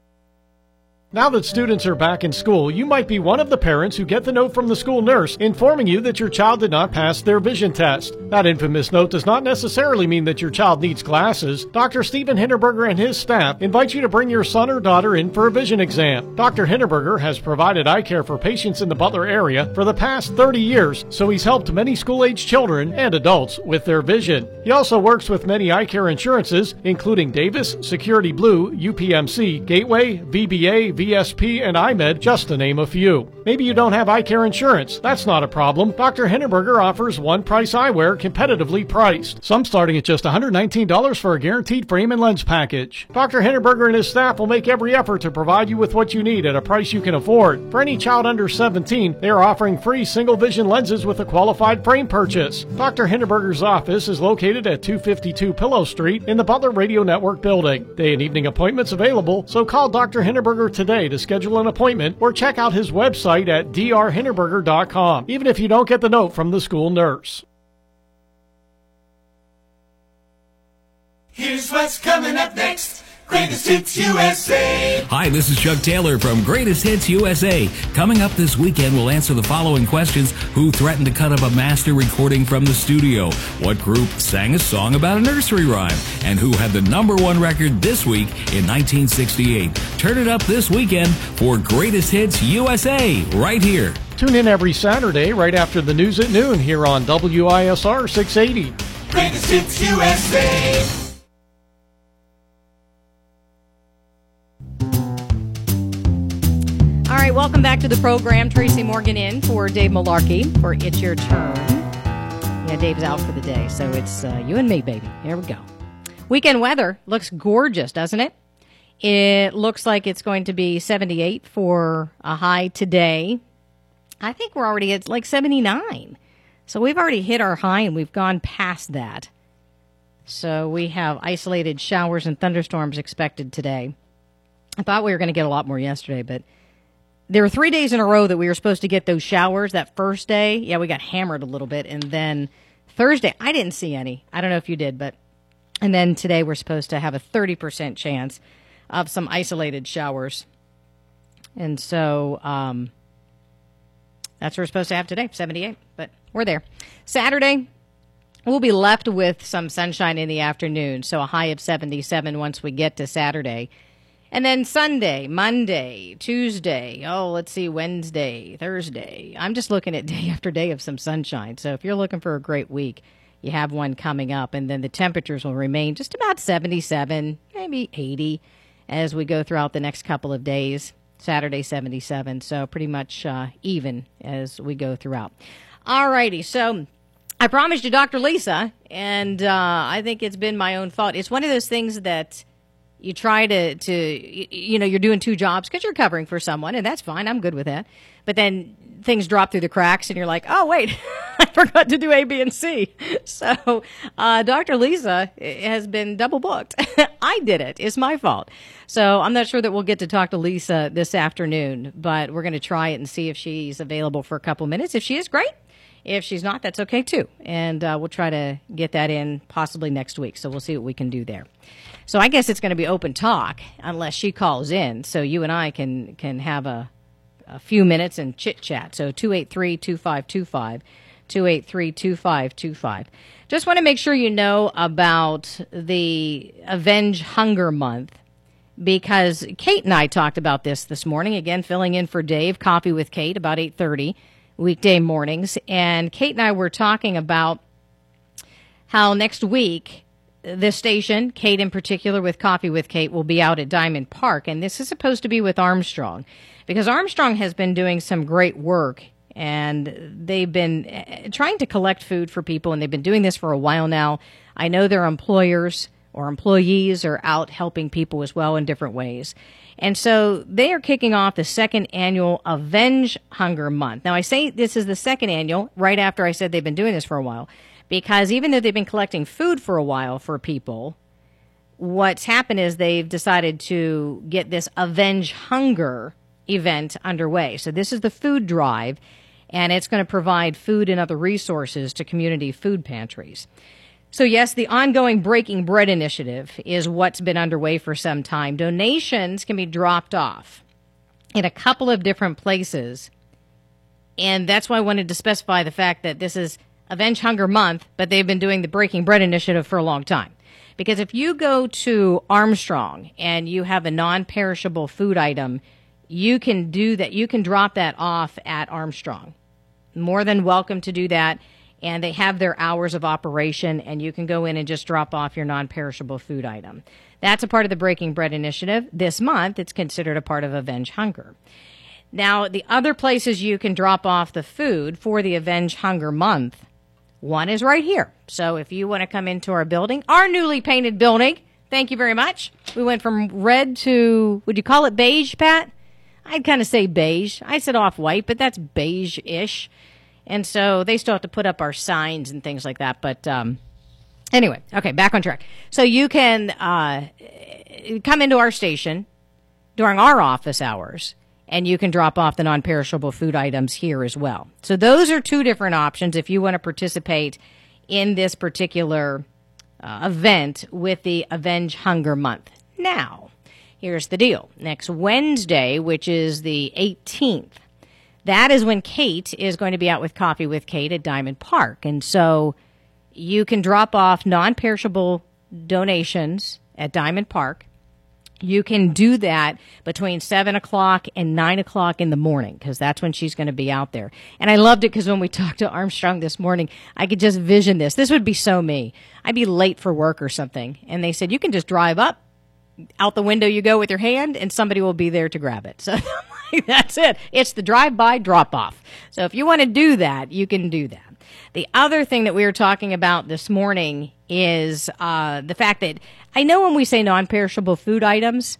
Now that students are back in school, you might be one of the parents who get the note from the school nurse informing you that your child did not pass their vision test. That infamous note does not necessarily mean that your child needs glasses. Dr. Stephen Hinterberger and his staff invite you to bring your son or daughter in for a vision exam. Dr. Hinterberger has provided eye care for patients in the Butler area for the past 30 years, so he's helped many school-age children and adults with their vision. He also works with many eye care insurances, including Davis, Security Blue, UPMC, Gateway, VBA, VSP, and iMed, just to name a few. Maybe you don't have eye care insurance. That's not a problem. Dr. Hinterberger offers one price eyewear competitively priced. Some starting at just $119 for a guaranteed frame and lens package. Dr. Hinterberger and his staff will make every effort to provide you with what you need at a price you can afford. For any child under 17, they are offering free single vision lenses with a qualified frame purchase. Dr. Hinterberger's office is located at 252 Pillow Street in the Butler Radio Network building. Day and evening appointments available, so call Dr. Hinterberger today to schedule an appointment or check out his website at drhinterberger.com, even if you don't get the note from the school nurse. Here's what's coming up next. Greatest Hits USA. Hi, this is Chuck Taylor from Greatest Hits USA. Coming up this weekend, we'll answer the following questions. Who threatened to cut up a master recording from the studio? What group sang a song about a nursery rhyme? And who had the #1 record this week in 1968? Turn it up this weekend for Greatest Hits USA right here. Tune in every Saturday right after the news at noon here on WISR 680. Greatest Hits USA. All right, welcome back to the program. Tracy Morgan in for Dave Malarkey for It's Your Turn. Yeah, Dave's out for the day, so it's you and me, baby. Here we go. Weekend weather looks gorgeous, doesn't it? It looks like it's going to be 78 for a high today. I think we're already at like 79. So we've already hit our high and we've gone past that. So we have isolated showers and thunderstorms expected today. I thought we were going to get a lot more yesterday, but there were 3 days in a row that we were supposed to get those showers. That first day, yeah, we got hammered a little bit. And then Thursday, I didn't see any. I don't know if you did, but... And then today we're supposed to have a 30% chance of some isolated showers. And so that's what we're supposed to have today, 78. But we're there. Saturday, we'll be left with some sunshine in the afternoon. So a high of 77 once we get to Saturday. And then Sunday, Monday, Tuesday, Wednesday, Thursday. I'm just looking at day after day of some sunshine. So if you're looking for a great week, you have one coming up. And then the temperatures will remain just about 77, maybe 80 as we go throughout the next couple of days. Saturday, 77. So pretty much even as we go throughout. All righty. So I promised you Dr. Lisa, and I think it's been my own fault. It's one of those things that you try to you're doing 2 jobs because you're covering for someone, and that's fine. I'm good with that. But then things drop through the cracks, and you're like, oh, wait, I forgot to do A, B, and C. So Dr. Lisa has been double booked. I did it. It's my fault. So I'm not sure that we'll get to talk to Lisa this afternoon, but we're going to try it and see if she's available for a couple minutes. If she is, great. If she's not, that's okay, too. And we'll try to get that in possibly next week. So we'll see what we can do there. So I guess it's going to be open talk unless she calls in. So you and I can have a few minutes and chit-chat. So 283-2525, 283-2525. Just want to make sure you know about the Avenge Hunger Month because Kate and I talked about this morning, again, filling in for Dave, Coffee with Kate, about 8:30 weekday mornings. And Kate and I were talking about how next week this station, Kate in particular with Coffee with Kate, will be out at Diamond Park. And this is supposed to be with Armstrong, because Armstrong has been doing some great work, and they've been trying to collect food for people, and they've been doing this for a while now. I know their employers or employees are out helping people as well in different ways. And so they are kicking off the second annual Avenge Hunger Month. Now, I say this is the second annual right after I said they've been doing this for a while, because even though they've been collecting food for a while for people, what's happened is they've decided to get this Avenge Hunger event underway. So this is the food drive, and it's going to provide food and other resources to community food pantries. So yes, the ongoing Breaking Bread initiative is what's been underway for some time. Donations can be dropped off in a couple of different places, and that's why I wanted to specify the fact that this is Avenge Hunger Month, but they've been doing the Breaking Bread initiative for a long time. Because if you go to Armstrong and you have a non-perishable food item, you can do that. You can drop that off at Armstrong. More than welcome to do that. And they have their hours of operation, and you can go in and just drop off your non-perishable food item. That's a part of the Breaking Bread initiative. This month, it's considered a part of Avenge Hunger. Now, the other places you can drop off the food for the Avenge Hunger Month, one is right here. So if you want to come into our building, our newly painted building, thank you very much. We went from red to, would you call it beige, Pat? I'd kind of say beige. I said off-white, but that's beige-ish. And so they still have to put up our signs and things like that. But anyway, okay, back on track. So you can come into our station during our office hours, and you can drop off the non-perishable food items here as well. So those are two different options if you want to participate in this particular event with the Avenge Hunger Month. Now, here's the deal. Next Wednesday, which is the 18th, that is when Kate is going to be out with Coffee with Kate at Diamond Park. And so you can drop off non-perishable donations at Diamond Park. You can do that between 7 o'clock and 9 o'clock in the morning, because that's when she's going to be out there. And I loved it because when we talked to Armstrong this morning, I could just vision this. This would be so me. I'd be late for work or something. And they said, you can just drive up. Out the window you go with your hand, and somebody will be there to grab it. So that's it. It's the drive-by drop-off. So if you want to do that, you can do that. The other thing that we were talking about this morning is the fact that I know when we say non-perishable food items,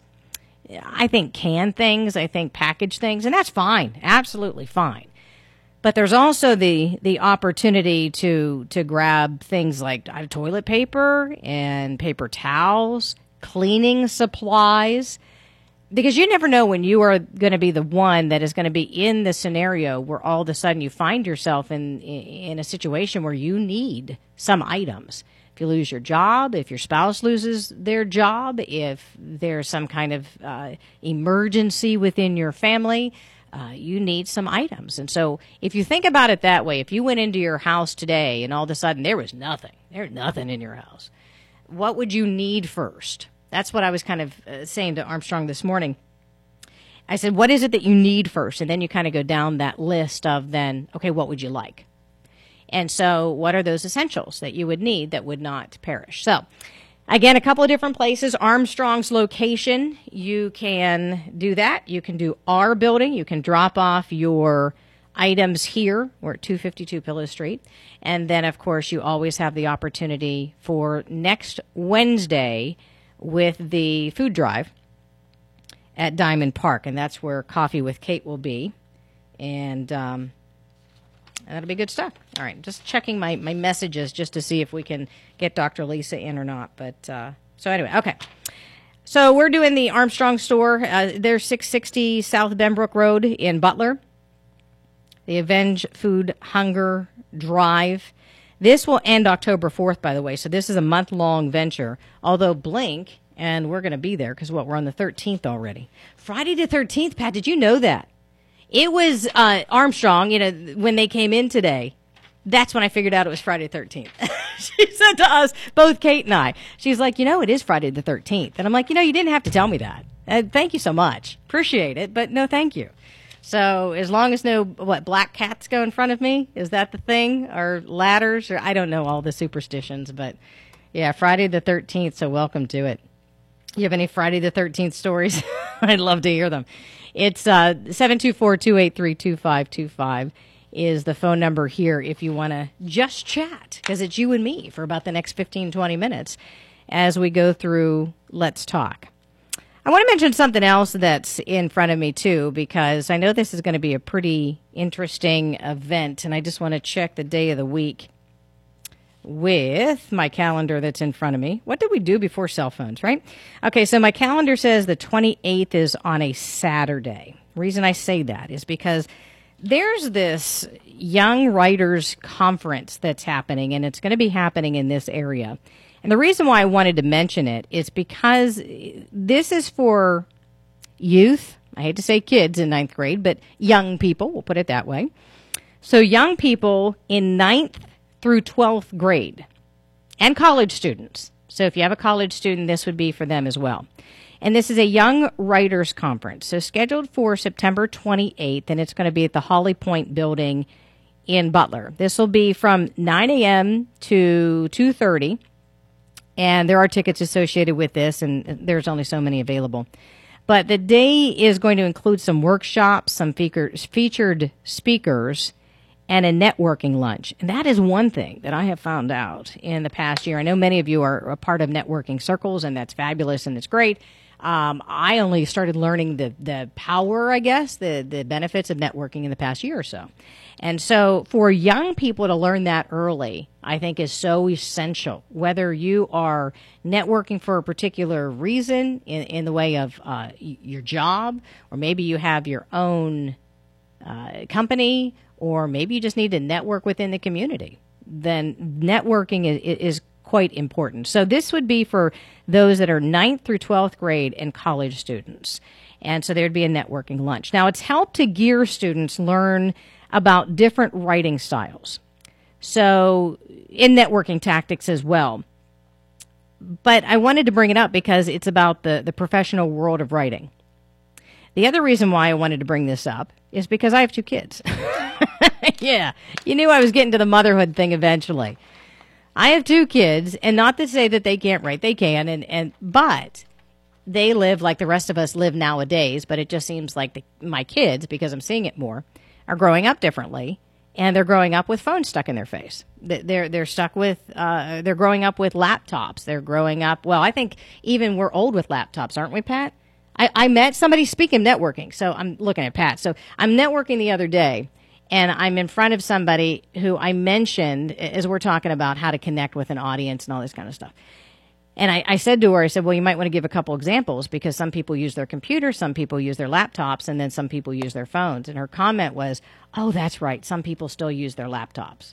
I think canned things, I think packaged things, and that's fine, absolutely fine. But there's also the opportunity to grab things like toilet paper and paper towels, cleaning supplies, because you never know when you are going to be the one that is going to be in the scenario where all of a sudden you find yourself in a situation where you need some items. If you lose your job, if your spouse loses their job, if there's some kind of emergency within your family, you need some items. And so if you think about it that way, if you went into your house today and all of a sudden there's nothing in your house, what would you need first? That's what I was kind of saying to Armstrong this morning. I said, what is it that you need first? And then you kind of go down that list of then, okay, what would you like? And so what are those essentials that you would need that would not perish? So again, a couple of different places. Armstrong's location, you can do that. You can do our building. You can drop off your items here. We're at 252 Pillow Street. And then, of course, you always have the opportunity for next Wednesday with the food drive at Diamond Park. And that's where Coffee with Kate will be. And that'll be good stuff. All right, just checking my messages just to see if we can get Dr. Lisa in or not. But so anyway, okay. So we're doing the Armstrong store. They're 660 South Benbrook Road in Butler. The Avenge Food Hunger Drive. This will end October 4th, by the way, so this is a month-long venture. Although blink, and we're going to be there because, we're on the 13th already. Friday the 13th, Pat, did you know that? It was Armstrong, when they came in today. That's when I figured out it was Friday the 13th. She said to us, both Kate and I, she's like, it is Friday the 13th. And I'm like, you didn't have to tell me that. Thank you so much. Appreciate it, but no thank you. So as long as no, black cats go in front of me, is that the thing? Or ladders? Or I don't know all the superstitions, but yeah, Friday the 13th, so welcome to it. You have any Friday the 13th stories? I'd love to hear them. It's 724-283-2525 is the phone number here if you want to just chat, because it's you and me for about the next 15, 20 minutes as we go through Let's Talk. I want to mention something else that's in front of me, too, because I know this is going to be a pretty interesting event, and I just want to check the day of the week with my calendar that's in front of me. What did we do before cell phones, right? Okay, so my calendar says the 28th is on a Saturday. The reason I say that is because there's this Young Writers Conference that's happening, and it's going to be happening in this area. And the reason why I wanted to mention it is because this is for youth. I hate to say kids in 9th grade, but young people, we'll put it that way. So young people in 9th through 12th grade and college students. So if you have a college student, this would be for them as well. And this is a Young Writers Conference, so scheduled for September 28th, and it's going to be at the Holly Point Building in Butler. This will be from 9 a.m. to 2:30, and there are tickets associated with this, and there's only so many available. But the day is going to include some workshops, some featured speakers, and a networking lunch. And that is one thing that I have found out in the past year. I know many of you are a part of networking circles, and that's fabulous, and it's great. I only started learning the power, I guess, the benefits of networking in the past year or so. And so for young people to learn that early, I think is so essential, whether you are networking for a particular reason in the way of your job, or maybe you have your own company, or maybe you just need to network within the community. Then networking is quite important. So this would be for those that are 9th through 12th grade and college students. And so there'd be a networking lunch. Now, it's helped to gear students learn about different writing styles. So in networking tactics as well. But I wanted to bring it up because it's about the professional world of writing. The other reason why I wanted to bring this up is because I have 2 kids. Yeah, you knew I was getting to the motherhood thing eventually. I have 2 kids, and not to say that they can't write, they can, but they live like the rest of us live nowadays, but it just seems like my kids, because I'm seeing it more, are growing up differently, and they're growing up with phones stuck in their face. They're stuck with, they're growing up with laptops. They're growing up, well, I think even we're old with laptops, aren't we, Pat? I met somebody, speaking of networking, so I'm looking at Pat. So I'm networking the other day, and I'm in front of somebody who I mentioned as we're talking about how to connect with an audience and all this kind of stuff. And I said to her, well, you might want to give a couple examples, because some people use their computers, some people use their laptops, and then some people use their phones. And her comment was, oh, that's right, some people still use their laptops.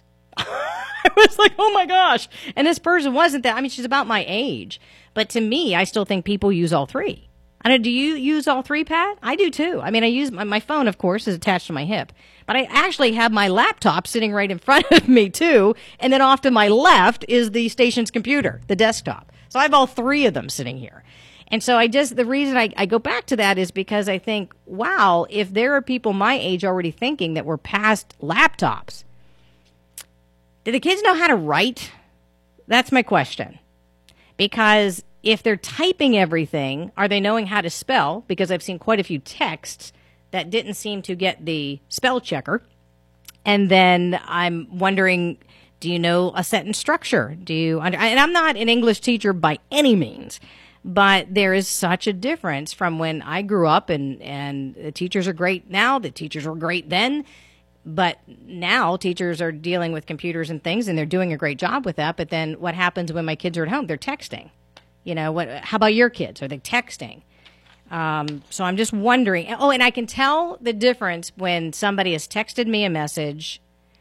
I was like, oh my gosh. And this person wasn't that. I mean, she's about my age. But to me, I still think people use all 3. I don't know, do you use all 3, Pat? I do too. I mean, I use my phone, of course, is attached to my hip. But I actually have my laptop sitting right in front of me too. And then off to my left is the station's computer, the desktop. So I have all 3 of them sitting here. And so the reason I go back to that is because I think, wow, if there are people my age already thinking that we're past laptops, do the kids know how to write? That's my question. Because if they're typing everything, are they knowing how to spell? Because I've seen quite a few texts that didn't seem to get the spell checker. And then I'm wondering, do you know a sentence structure? And I'm not an English teacher by any means, but there is such a difference from when I grew up, and the teachers are great now. The teachers were great then. But now teachers are dealing with computers and things, and they're doing a great job with that. But then what happens when my kids are at home? They're texting. You know, how about your kids? Are they texting? So I'm just wondering. Oh, and I can tell the difference when somebody has texted me a message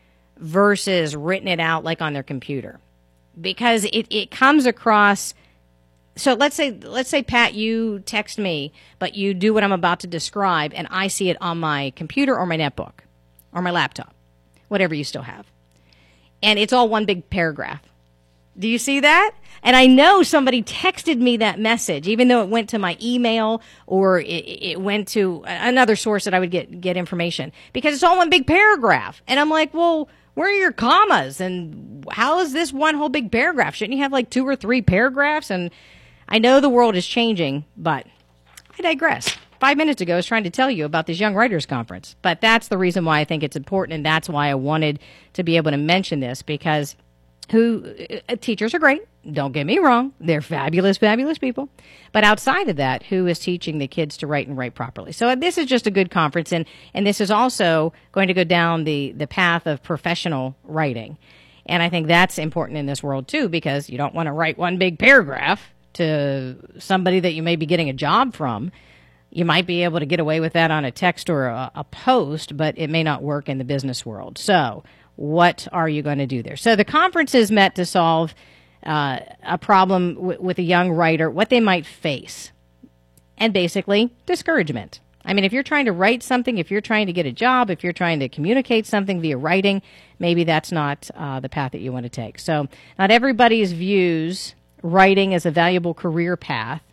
versus written it out like on their computer. Because it comes across. So let's say, Pat, you text me, but you do what I'm about to describe, and I see it on my computer or my netbook or my laptop, whatever you still have. And it's all one big paragraph. Do you see that? And I know somebody texted me that message, even though it went to my email or it went to another source that I would get information, because it's all one big paragraph. And I'm like, well, where are your commas? And how is this one whole big paragraph? Shouldn't you have like 2 or 3 paragraphs? And I know the world is changing, but I digress. 5 minutes ago, I was trying to tell you about this Young Writers Conference. But that's the reason why I think it's important, and that's why I wanted to be able to mention this, because teachers are great. Don't get me wrong. They're fabulous, fabulous people. But outside of that, who is teaching the kids to write and write properly? So this is just a good conference, and this is also going to go down the path of professional writing. And I think that's important in this world, too, because you don't want to write one big paragraph to somebody that you may be getting a job from. You might be able to get away with that on a text or a post, but it may not work in the business world. So what are you going to do there? So the conference is meant to solve a problem with a young writer, what they might face, and basically discouragement. I mean, if you're trying to write something, if you're trying to get a job, if you're trying to communicate something via writing, maybe that's not the path that you want to take. So not everybody views writing as a valuable career path.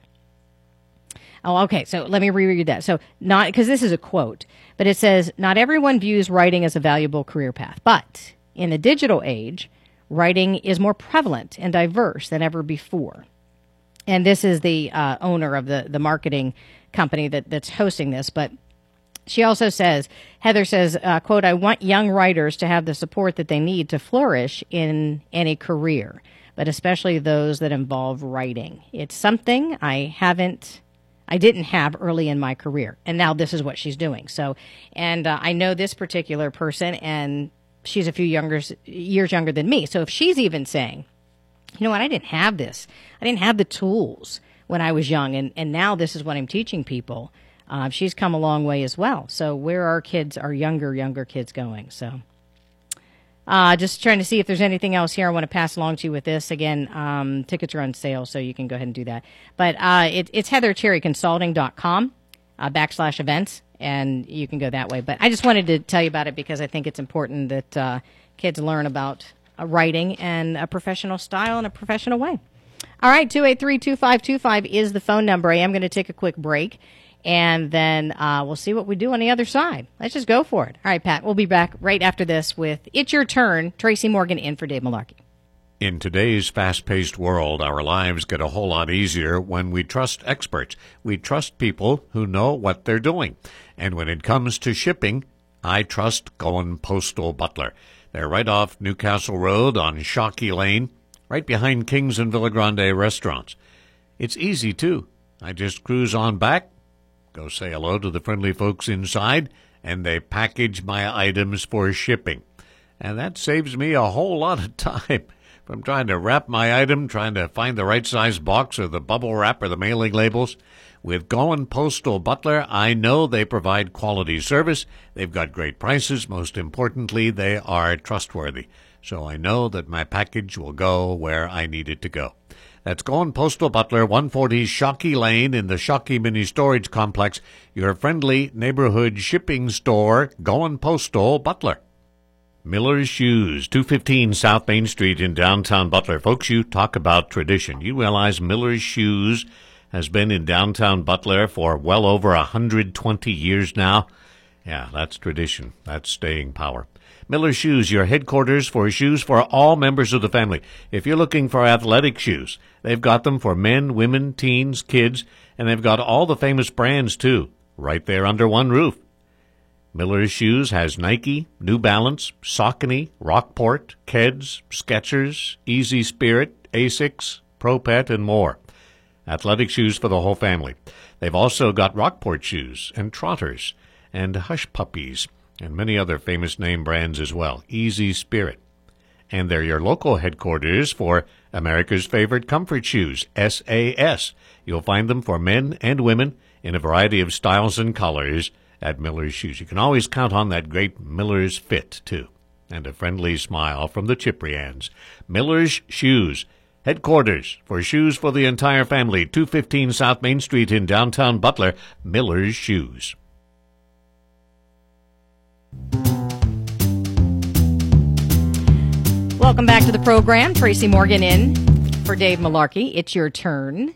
Oh, okay. So let me reread that. So not, because this is a quote, but it says, not everyone views writing as a valuable career path, but in the digital age, writing is more prevalent and diverse than ever before. And this is the owner of the marketing company that's hosting this. But she also says, Heather says, quote, I want young writers to have the support that they need to flourish in any career, but especially those that involve writing. It's something I didn't have early in my career. And now this is what she's doing. So, and I know this particular person, and she's a few years younger than me. So if she's even saying, you know what, I didn't have this. I didn't have the tools when I was young, and now this is what I'm teaching people. She's come a long way as well. So where are our younger kids going? So just trying to see if there's anything else here I want to pass along to you with this. Again, tickets are on sale, so you can go ahead and do that. But it's heathercherryconsulting.com /events, and you can go that way. But I just wanted to tell you about it because I think it's important that kids learn about writing and a professional style and a professional way. All right, 283-2525 is the phone number. I am going to take a quick break, and then we'll see what we do on the other side. Let's just go for it. All right, Pat, we'll be back right after this with It's Your Turn. Tracy Morgan in for Dave Malarkey. In today's fast-paced world, our lives get a whole lot easier when we trust experts. We trust people who know what they're doing. And when it comes to shipping, I trust Going Postal Butler. They're right off Newcastle Road on Shockey Lane, right behind Kings and Villa Grande restaurants. It's easy, too. I just cruise on back, go say hello to the friendly folks inside, and they package my items for shipping. And that saves me a whole lot of time. From trying to wrap my item, trying to find the right size box or the bubble wrap or the mailing labels. With Going Postal Butler, I know they provide quality service. They've got great prices. Most importantly, they are trustworthy. So I know that my package will go where I need it to go. That's Going Postal Butler, 140 Shockey Lane in the Shockey Mini Storage Complex, your friendly neighborhood shipping store, Going Postal Butler. Miller's Shoes, 215 South Main Street in downtown Butler. Folks, you talk about tradition. You realize Miller's Shoes has been in downtown Butler for well over 120 years now? Yeah, that's tradition. That's staying power. Miller's Shoes, your headquarters for shoes for all members of the family. If you're looking for athletic shoes, they've got them for men, women, teens, kids, and they've got all the famous brands, too, right there under one roof. Miller's Shoes has Nike, New Balance, Saucony, Rockport, Keds, Skechers, Easy Spirit, Asics, Pro Pet, and more. Athletic shoes for the whole family. They've also got Rockport shoes and Trotters and Hush Puppies and many other famous name brands as well. Easy Spirit. And they're your local headquarters for America's favorite comfort shoes, SAS. You'll find them for men and women in a variety of styles and colors at Miller's Shoes. You can always count on that great Miller's fit, too, and a friendly smile from the Ciprians. Miller's Shoes, headquarters for shoes for the entire family, 215 South Main Street in downtown Butler. Miller's Shoes. Welcome back to the program. Tracy Morgan in for Dave Malarkey. It's your turn.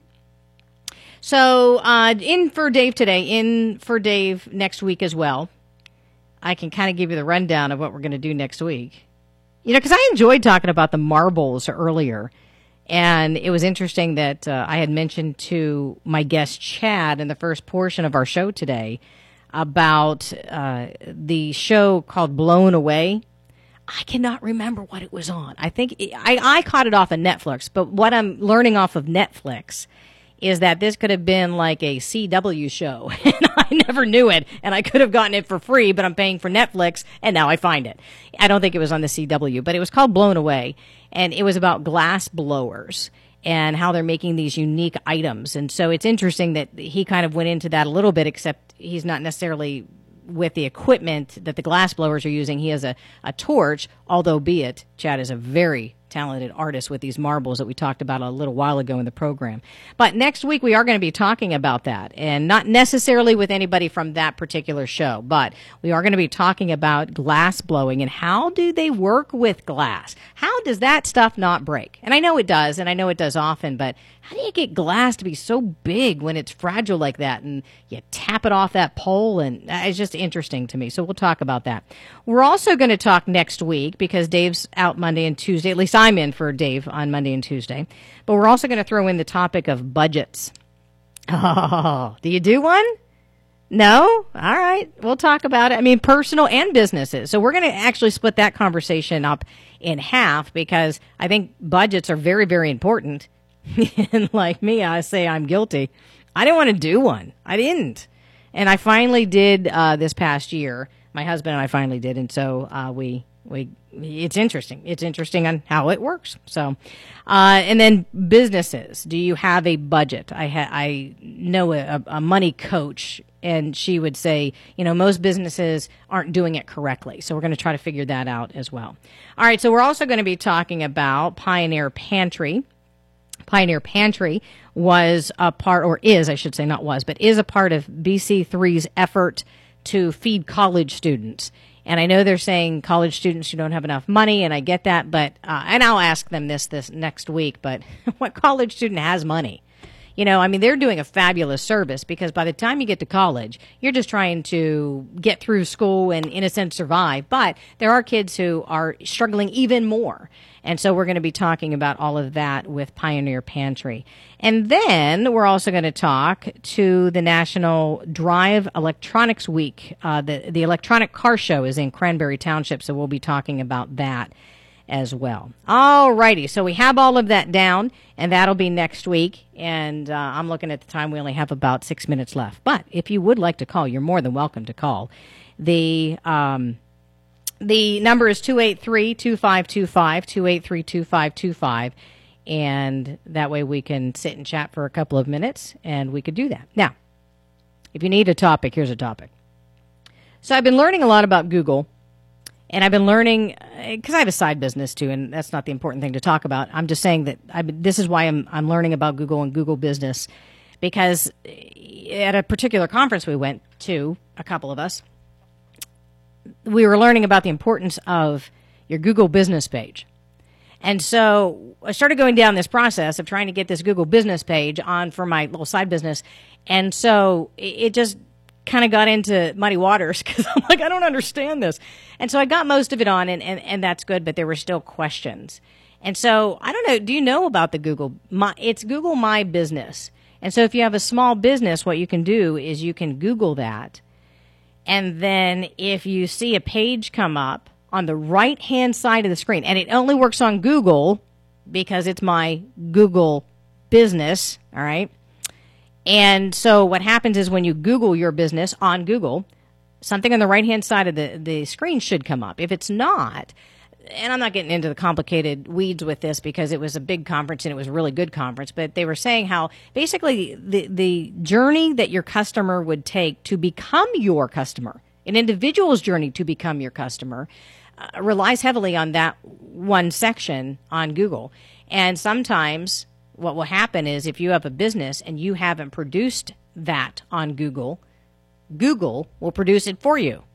So, in for Dave today, in for Dave next week as well. I can kind of give you the rundown of what we're going to do next week. You know, because I enjoyed talking about the marbles earlier. And it was interesting that I had mentioned to my guest Chad in the first portion of our show today about the show called Blown Away. I cannot remember what it was on. I think I caught it off of Netflix, but what I'm learning off of Netflix is that this could have been like a CW show, and I never knew it, and I could have gotten it for free, but I'm paying for Netflix, and now I find it. I don't think it was on the CW, but it was called Blown Away, and it was about glass blowers and how they're making these unique items. And so it's interesting that he kind of went into that a little bit, except he's not necessarily with the equipment that the glass blowers are using. He has a torch, although be it, Chad is a very talented artist with these marbles that we talked about a little while ago in the program. But next week we are going to be talking about that, and not necessarily with anybody from that particular show, but we are going to be talking about glass blowing and how do they work with glass? How does that stuff not break? And I know it does, and I know it does often, but how do you get glass to be so big when it's fragile like that and you tap it off that pole? And it's just interesting to me. So we'll talk about that. We're also going to talk next week because Dave's out Monday and Tuesday. At least I'm in for Dave on Monday and Tuesday. But we're also going to throw in the topic of budgets. Oh, do you do one? No? All right. We'll talk about it. I mean, personal and businesses. So we're going to actually split that conversation up in half because I think budgets are very, very important. And like me, I say I'm guilty. I didn't want to do one. I didn't. And I finally did this past year. My husband and I finally did. And so it's interesting. It's interesting on how it works. So, and then businesses. Do you have a budget? I know a money coach, and she would say, you know, most businesses aren't doing it correctly. So we're going to try to figure that out as well. All right. So we're also going to be talking about Pioneer Pantry. Pioneer Pantry was a part, or is, I should say, not was, but is a part of BC3's effort to feed college students. And I know they're saying college students who don't have enough money, and I get that, but, and I'll ask them this next week, but what college student has money? You know, I mean, they're doing a fabulous service because by the time you get to college, you're just trying to get through school and, in a sense, survive. But there are kids who are struggling even more. And so we're going to be talking about all of that with Pioneer Pantry. And then we're also going to talk to the National Drive Electronics Week. The Electronic Car Show is in Cranberry Township, so we'll be talking about that as well. All righty. So we have all of that down, and that'll be next week. And I'm looking at the time. We only have about 6 minutes left. But if you would like to call, you're more than welcome to call. The number is 283-2525, 283-2525, and that way we can sit and chat for a couple of minutes, and we could do that. Now, if you need a topic, here's a topic. So I've been learning a lot about Google, and I've been learning, because I have a side business too, and that's not the important thing to talk about. I'm just saying that this is why I'm learning about Google and Google business, because at a particular conference we went to, a couple of us, we were learning about the importance of your Google business page. And so I started going down this process of trying to get this Google business page on for my little side business. And so it just kind of got into muddy waters because I'm like, I don't understand this. And so I got most of it on, and that's good, but there were still questions. And so I don't know, do you know about the Google? It's Google My Business. And so if you have a small business, what you can do is you can Google that. And then if you see a page come up on the right-hand side of the screen, and it only works on Google because it's my Google business, all right? And so what happens is when you Google your business on Google, something on the right-hand side of the screen should come up. If it's not, and I'm not getting into the complicated weeds with this because it was a big conference and it was a really good conference, but they were saying how basically the journey that your customer would take to become your customer, an individual's journey to become your customer, relies heavily on that one section on Google. And sometimes what will happen is if you have a business and you haven't produced that on Google, Google will produce it for you.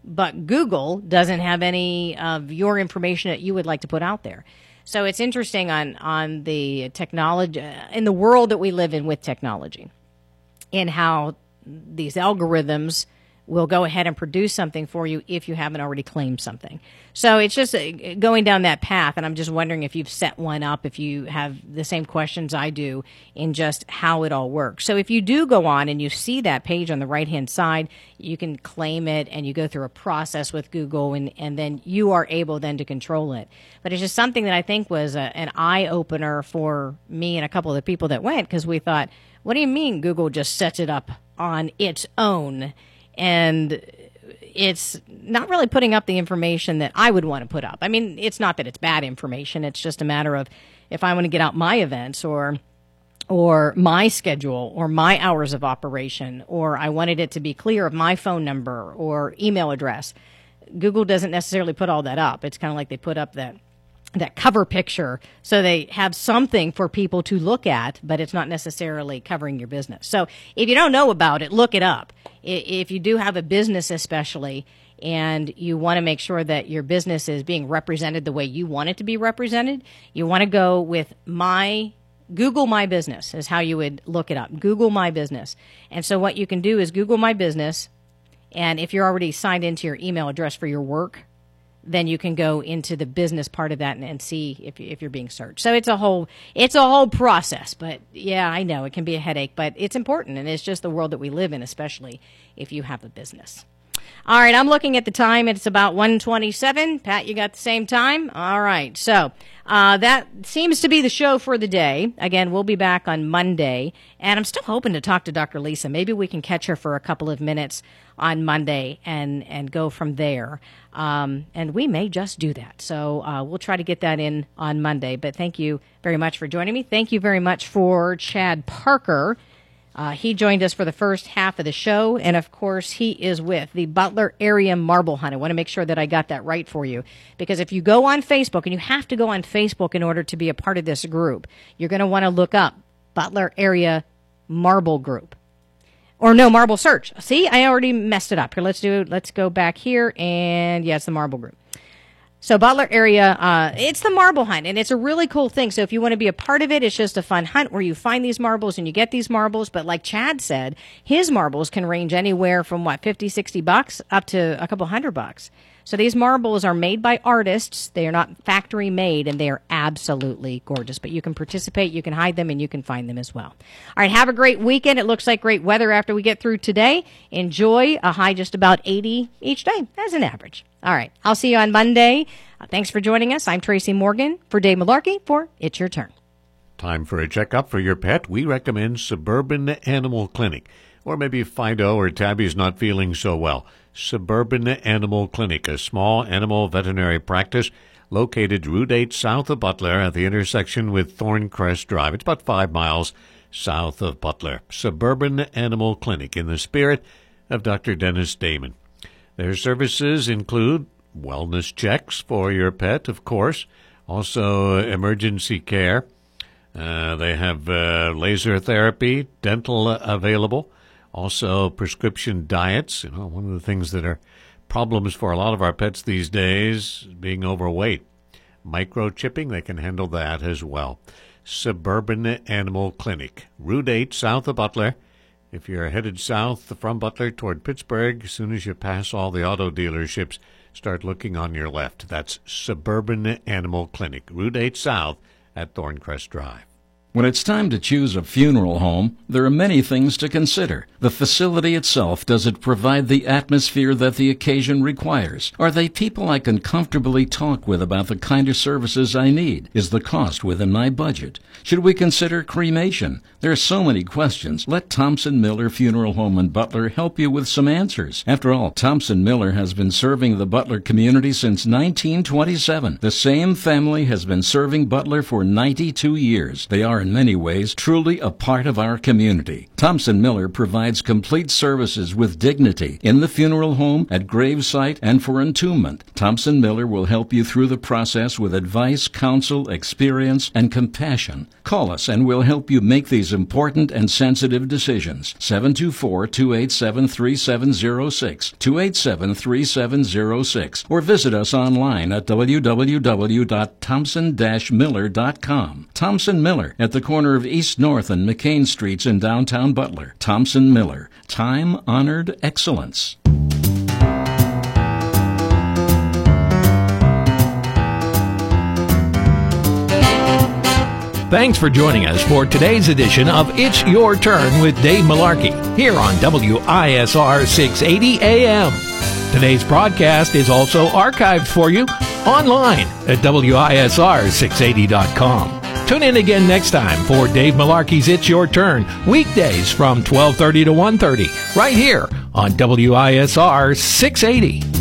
but Google doesn't have any of your information that you would like to put out there. So it's interesting on the technology, in the world that we live in with technology, and how these algorithms will go ahead and produce something for you if you haven't already claimed something. So it's just going down that path, and I'm just wondering if you've set one up, if you have the same questions I do in just how it all works. So if you do go on and you see that page on the right-hand side, you can claim it, and you go through a process with Google, and then you are able then to control it. But it's just something that I think was an eye-opener for me and a couple of the people that went, because we thought, what do you mean Google just sets it up on its own? And it's not really putting up the information that I would want to put up. I mean, it's not that it's bad information. It's just a matter of if I want to get out my events or my schedule or my hours of operation, or I wanted it to be clear of my phone number or email address. Google doesn't necessarily put all that up. It's kind of like they put up that cover picture so they have something for people to look at, but it's not necessarily covering your business. So if you don't know about it, look it up. If you do have a business especially, and you want to make sure that your business is being represented the way you want it to be represented, you want to go with Google My Business is how you would look it up. Google My Business. And so what you can do is Google My Business, and if you're already signed into your email address for your work, then you can go into the business part of that and see if you're being searched. So it's a whole process. But yeah, I know it can be a headache, but it's important, and it's just the world that we live in, especially if you have a business. All right, I'm looking at the time. It's about 1:27. Pat, you got the same time? All right. So that seems to be the show for the day. Again, we'll be back on Monday. And I'm still hoping to talk to Dr. Lisa. Maybe we can catch her for a couple of minutes on Monday and go from there. And we may just do that. So we'll try to get that in on Monday. But thank you very much for joining me. Thank you very much for Chad Parker. He joined us for the first half of the show, and of course, he is with the Butler Area Marble Hunt. I want to make sure that I got that right for you, because if you go on Facebook, and you have to go on Facebook in order to be a part of this group, you're going to want to look up Butler Area Marble Group. Or no, Marble Search. See, I already messed it up. Here, let's go back here, and yeah, it's the Marble Group. So Butler area, it's the marble hunt, and it's a really cool thing. So if you want to be a part of it, it's just a fun hunt where you find these marbles and you get these marbles. But like Chad said, his marbles can range anywhere from, $50, $60 up to a couple $100. So these marbles are made by artists. They are not factory made, and they are absolutely gorgeous. But you can participate, you can hide them, and you can find them as well. All right, have a great weekend. It looks like great weather after we get through today. Enjoy a high just about 80 each day as an average. All right, I'll see you on Monday. Thanks for joining us. I'm Tracy Morgan for Dave Malarkey for It's Your Turn. Time for a checkup for your pet. We recommend Suburban Animal Clinic. Or maybe Fido or Tabby's not feeling so well. Suburban Animal Clinic, a small animal veterinary practice located Route 8 south of Butler at the intersection with Thorncrest Drive. It's about 5 miles south of Butler. Suburban Animal Clinic, in the spirit of Dr. Dennis Damon. Their services include wellness checks for your pet, of course, also emergency care. They have laser therapy, dental available, also prescription diets. You know, one of the things that are problems for a lot of our pets these days, being overweight. Microchipping, they can handle that as well. Suburban Animal Clinic, Route 8 south of Butler. If you're headed south from Butler toward Pittsburgh, as soon as you pass all the auto dealerships, start looking on your left. That's Suburban Animal Clinic, Route 8 south at Thorncrest Drive. When it's time to choose a funeral home, there are many things to consider. The facility itself, does it provide the atmosphere that the occasion requires? Are they people I can comfortably talk with about the kind of services I need? Is the cost within my budget? Should we consider cremation? There are so many questions. Let Thompson Miller Funeral Home in Butler help you with some answers. After all, Thompson Miller has been serving the Butler community since 1927. The same family has been serving Butler for 92 years. They are in many ways truly a part of our community. Thompson Miller provides complete services with dignity in the funeral home, at gravesite, and for entombment. Thompson Miller will help you through the process with advice, counsel, experience, and compassion. Call us and we'll help you make these important and sensitive decisions. 724-287-3706, 287-3706, or visit us online at www.thompson-miller.com. Thompson Miller, at the corner of East North and McCain Streets in downtown Butler. Thompson Miller, time-honored excellence. Thanks for joining us for today's edition of It's Your Turn with Dave Malarkey here on WISR 680 AM. Today's broadcast is also archived for you online at WISR680.com. Tune in again next time for Dave Malarkey's It's Your Turn, weekdays from 12:30 to 1:30, right here on WISR 680.